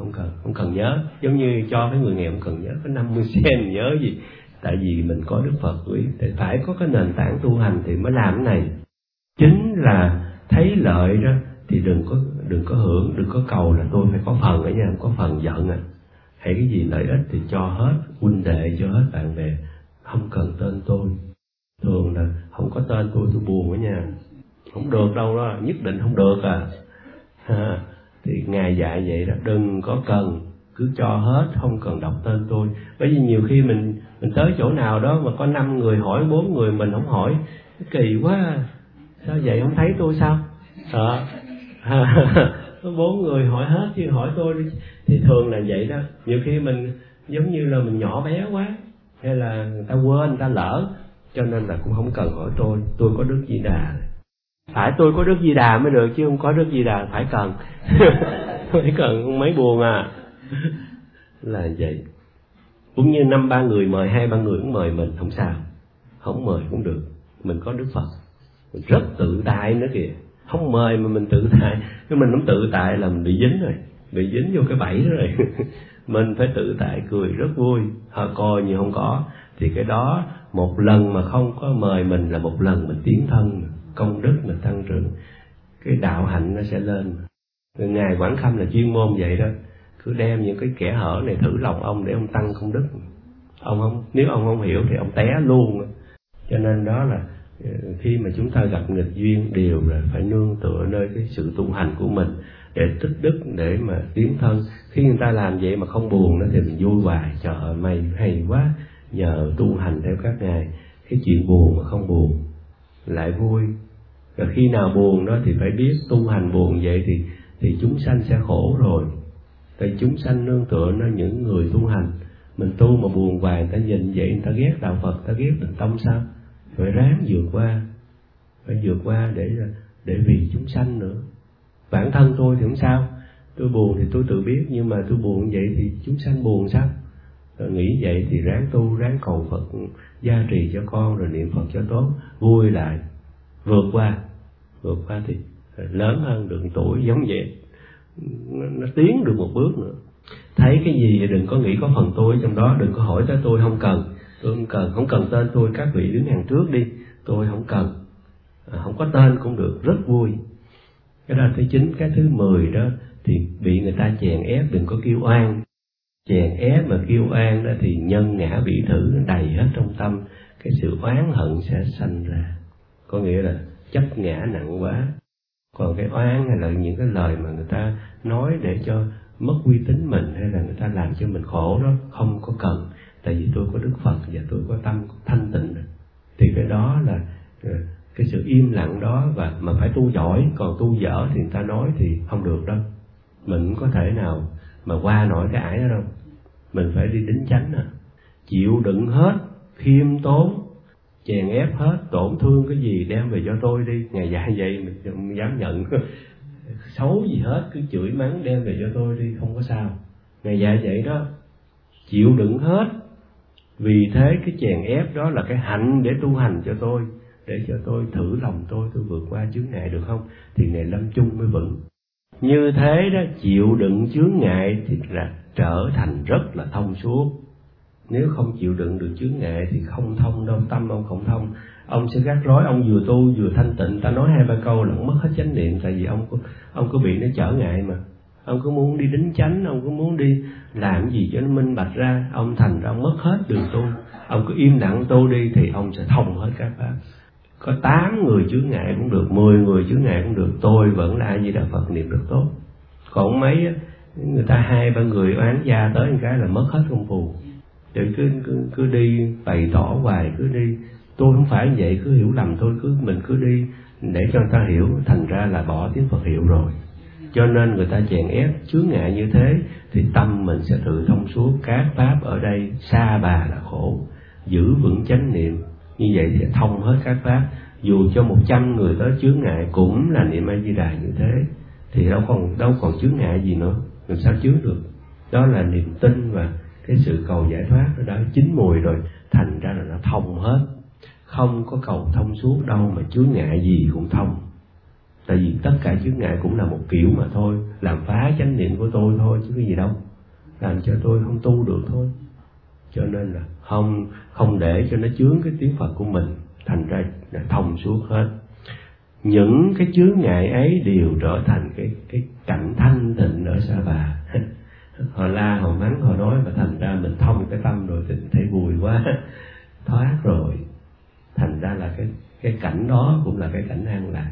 cần nhớ. Giống như cho cái người nghèo không cần nhớ cái 50 sen, nhớ gì. Tại vì mình có Đức Phật quý, thì phải có cái nền tảng tu hành thì mới làm cái này. Chính là thấy lợi đó thì đừng có hưởng, đừng có cầu là tôi phải có phần ở nhà, không có phần giận à. Hãy cái gì lợi ích thì cho hết, huynh đệ cho hết, bạn bè, không cần tên tôi. Thường là không có tên tôi buồn ở nhà, không được đâu đó, nhất định không được à. Thì Ngài dạy vậy đó, đừng có cần, cứ cho hết, không cần đọc tên tôi. Bởi vì nhiều khi mình tới chỗ nào đó mà có 5 người hỏi, 4 người mình không hỏi, kỳ quá, sao vậy, không thấy tôi sao? 4 người hỏi hết chứ hỏi tôi đi. Thì thường là vậy đó. Nhiều khi mình giống như là mình nhỏ bé quá, hay là người ta quên, người ta lỡ, cho nên là cũng không cần hỏi tôi có Đức Di Đà. Phải tôi có Đức Di Đà mới được, chứ không có Đức Di Đà phải cần. Phải cần, không mấy buồn à. Là vậy. Cũng như 5-3 người mời, 2-3 người cũng mời mình, không sao. Không mời cũng được, mình có Đức Phật. Mình rất tự tại nữa kìa. Không mời mà mình tự tại, nếu mình không tự tại là mình bị dính rồi, bị dính vô cái bẫy đó rồi. Mình phải tự tại, cười rất vui. Họ coi như không có, thì cái đó một lần mà không có mời mình là một lần mình tiến thân, công đức mình tăng trưởng, cái đạo hạnh nó sẽ lên. Ngài Quảng Khâm là chuyên môn vậy đó, cứ đem những cái kẽ hở này thử lòng ông để ông tăng công đức. Ông không, nếu ông không hiểu thì ông té luôn. Cho nên đó là khi mà chúng ta gặp nghịch duyên, đều là phải nương tựa nơi cái sự tu hành của mình để tích đức, để mà tiến thân. Khi người ta làm vậy mà không buồn đó thì mình vui hoài, trời ơi mày hay quá, nhờ tu hành theo các ngài, cái chuyện buồn mà không buồn lại vui. Và khi nào buồn đó thì phải biết tu hành buồn vậy thì chúng sanh sẽ khổ rồi. Tại chúng sanh nương tựa nó những người tu hành. Mình tu mà buồn hoài, người ta nhìn vậy người ta ghét đạo Phật, người ta ghét Định Tông sao? Phải ráng vượt qua, phải vượt qua để vì chúng sanh nữa. Bản thân tôi thì không sao, tôi buồn thì tôi tự biết, nhưng mà tôi buồn vậy thì chúng sanh buồn sao? Rồi nghĩ vậy thì ráng tu, ráng cầu Phật gia trì cho con, rồi niệm Phật cho tốt, vui lại, vượt qua thì lớn hơn được tuổi, giống vậy, nó tiến được một bước nữa. Thấy cái gì thì đừng có nghĩ có phần tôi trong đó, đừng có hỏi tới tôi, không cần, không cần tên tôi, các vị đứng hàng trước đi, tôi không cần, không có tên cũng được, rất vui. Cái đó là thứ 9. Cái thứ 10 đó thì bị người ta chèn ép, đừng có kêu oan. Chèn ép mà kêu oan đó thì nhân ngã vị thử đầy hết trong tâm, cái sự oán hận sẽ sanh ra, có nghĩa là chấp ngã nặng quá. Còn cái oán hay là những cái lời mà người ta nói để cho mất uy tín mình, hay là người ta làm cho mình khổ đó, không có cần. Tại vì tôi có Đức Phật và tôi có tâm thanh tịnh, thì cái đó là cái sự im lặng đó, và mà phải tu giỏi. Còn tu dở thì người ta nói thì không được đâu, mình không có thể nào mà qua nổi cái ải đó đâu. Mình phải đi đính chánh, chịu đựng hết, khiêm tốn, chèn ép hết, tổn thương cái gì đem về cho tôi đi. Ngày dạy vậy mình không dám nhận xấu gì hết, cứ chửi mắng đem về cho tôi đi, không có sao. Ngày dạy vậy đó, chịu đựng hết. Vì thế cái chèn ép đó là cái hạnh để tu hành cho tôi, để cho tôi thử lòng tôi vượt qua chướng ngại được không, thì ngày lâm chung mới vững. Như thế đó, chịu đựng chướng ngại thì là trở thành rất là thông suốt. Nếu không chịu đựng được chướng ngại thì không thông đâu, tâm ông không thông. Ông sẽ gác rối, ông vừa tu vừa thanh tịnh, ta nói 2-3 câu là ông mất hết chánh niệm. Tại vì ông có bị nó trở ngại mà. Ông cứ muốn đi đính chánh, ông cứ muốn đi làm gì cho nó minh bạch ra, ông thành ra ông mất hết đường tu. Ông cứ im lặng tu đi thì ông sẽ thông hết các pháp. Có 8 người chướng ngại cũng được, 10 người chướng ngại cũng được, tôi vẫn là A Di Đà Phật niệm rất tốt. Còn mấy người ta 2-3 người oán gia tới một cái là mất hết công phu. Rồi cứ đi bày tỏ hoài, cứ đi tôi không phải vậy, cứ hiểu lầm tôi, mình cứ đi để cho người ta hiểu, thành ra là bỏ tiếng Phật hiệu rồi. Cho nên người ta chèn ép chướng ngại như thế thì tâm mình sẽ tự thông suốt. Các pháp ở đây xa bà là khổ, giữ vững chánh niệm như vậy thì thông hết các pháp. Dù cho 100 người tới chướng ngại cũng là niệm A Di Đà như thế, thì đâu còn chướng ngại gì nữa, làm sao chướng được. Đó là niềm tin và cái sự cầu giải thoát nó đã chín mùi rồi, thành ra là nó thông hết. Không có cầu thông suốt đâu mà chướng ngại gì cũng thông. Tại vì tất cả chướng ngại cũng là một kiểu mà thôi, làm phá chánh niệm của tôi thôi chứ cái gì đâu, làm cho tôi không tu được thôi. Cho nên là không để cho nó chướng cái tiếng Phật của mình, thành ra là thông suốt hết. Những cái chướng ngại ấy đều trở thành cái cảnh thanh tịnh ở Sa Bà. Họ la, họ mắng, họ nói mà thành ra mình thông cái tâm rồi thì thấy vui quá, thoát rồi. Thành ra là cái cảnh đó cũng là cái cảnh an lạc.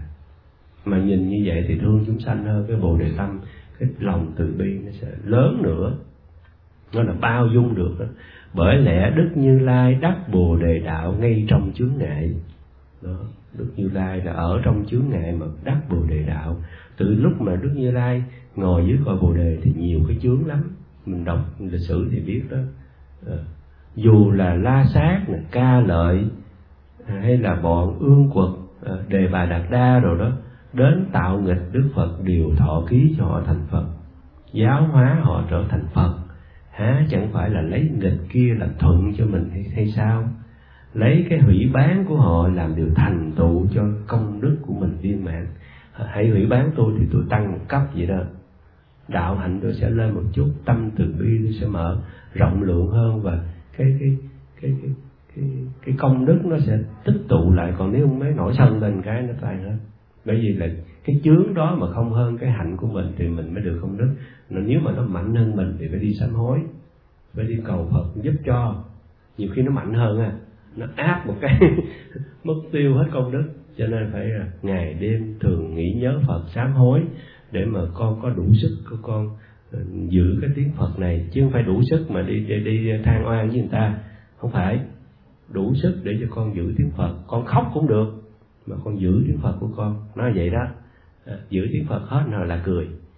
Mà nhìn như vậy thì thương chúng sanh hơn, cái Bồ Đề tâm, cái lòng từ bi nó sẽ lớn nữa, nó là bao dung được đó. Bởi lẽ Đức Như Lai đắc Bồ Đề đạo ngay trong chướng ngại đó. Đức Như Lai là ở trong chướng ngại mà đắc Bồ Đề đạo. Từ lúc mà Đức Như Lai ngồi dưới cội Bồ Đề thì nhiều cái chướng lắm, mình đọc lịch sử thì biết đó. Dù là La Sát, Ca Lợi, hay là bọn Ương Quật, Đề Bà Đạt Đa rồi đó, đến tạo nghịch Đức Phật đều thọ ký cho họ thành Phật, giáo hóa họ trở thành Phật. Há chẳng phải là lấy nghịch kia làm thuận cho mình hay sao? Lấy cái hủy bán của họ làm điều thành tựu cho công đức của mình viên mãn. Hãy hủy bán tôi thì tôi tăng một cấp vậy đó, đạo hạnh tôi sẽ lên một chút, tâm từ bi tôi sẽ mở rộng lượng hơn, và cái công đức nó sẽ tích tụ lại. Còn nếu không mấy nổi sân lên cái nó tan hết. Bởi vì là cái chướng đó mà không hơn cái hạnh của mình thì mình mới được công đức. Nếu mà nó mạnh hơn mình thì phải đi sám hối, phải đi cầu Phật giúp cho. Nhiều khi nó mạnh hơn nó áp một cái mất tiêu hết công đức. Cho nên phải ngày đêm thường nghĩ nhớ Phật, sám hối để mà con có đủ sức của con giữ cái tiếng Phật này, chứ không phải đủ sức mà đi than oan với người ta. Không phải, đủ sức để cho con giữ tiếng Phật. Con khóc cũng được mà con giữ tiếng Phật của con, nói vậy đó. Giữ tiếng Phật hết rồi là cười,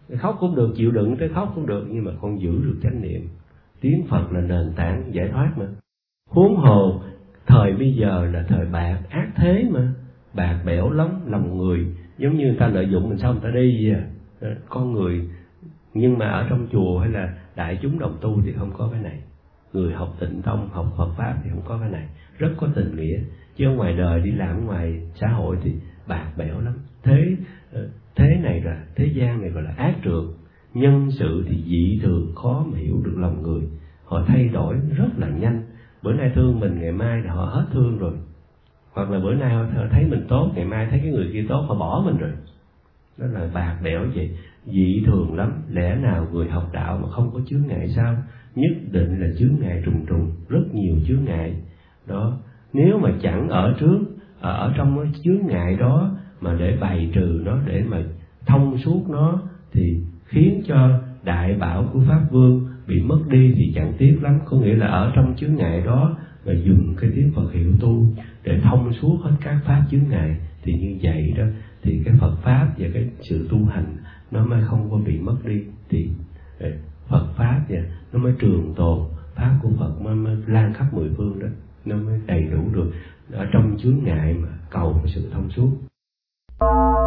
khóc cũng được, chịu đựng tới khóc cũng được, nhưng mà con giữ được chánh niệm. Tiếng Phật là nền tảng giải thoát mà. Huống hồ thời bây giờ là thời bạc ác thế mà, bạc bẽo lắm, lòng người giống như người ta lợi dụng mình xong người ta đi vậy à. Con người, nhưng mà ở trong chùa hay là đại chúng đồng tu thì không có cái này. Người học Tịnh Tông, học Phật Pháp thì không có cái này, rất có tình nghĩa. Chứ ở ngoài đời đi làm ngoài xã hội thì bạc bẽo lắm. Thế này là thế gian này gọi là ác trượt. Nhân sự thì dị thường, khó mà hiểu được lòng người. Họ thay đổi rất là nhanh. Bữa nay thương mình, ngày mai là họ hết thương rồi. Hoặc là bữa nay họ thấy mình tốt, ngày mai thấy cái người kia tốt, họ bỏ mình rồi. Đó là bạc bẽo vậy, dị thường lắm. Lẽ nào người học đạo mà không có chướng ngại sao? Nhất định là chướng ngại trùng trùng, rất nhiều chướng ngại. Đó, nếu mà chẳng ở trước, ở trong cái chướng ngại đó mà để bày trừ nó, để mà thông suốt nó, thì khiến cho đại bảo của Pháp Vương bị mất đi thì chẳng tiếc lắm. Có nghĩa là ở trong chướng ngại đó mà dùng cái tiếng Phật hiệu tu để thông suốt hết các pháp chướng ngại, thì như vậy đó thì cái Phật Pháp và cái sự tu hành nó mới không có bị mất đi, thì Phật Pháp và nó mới trường tồn, Pháp của Phật mới lan khắp mười phương đó, nó mới đầy đủ được. Ở trong chướng ngại mà cầu sự thông suốt.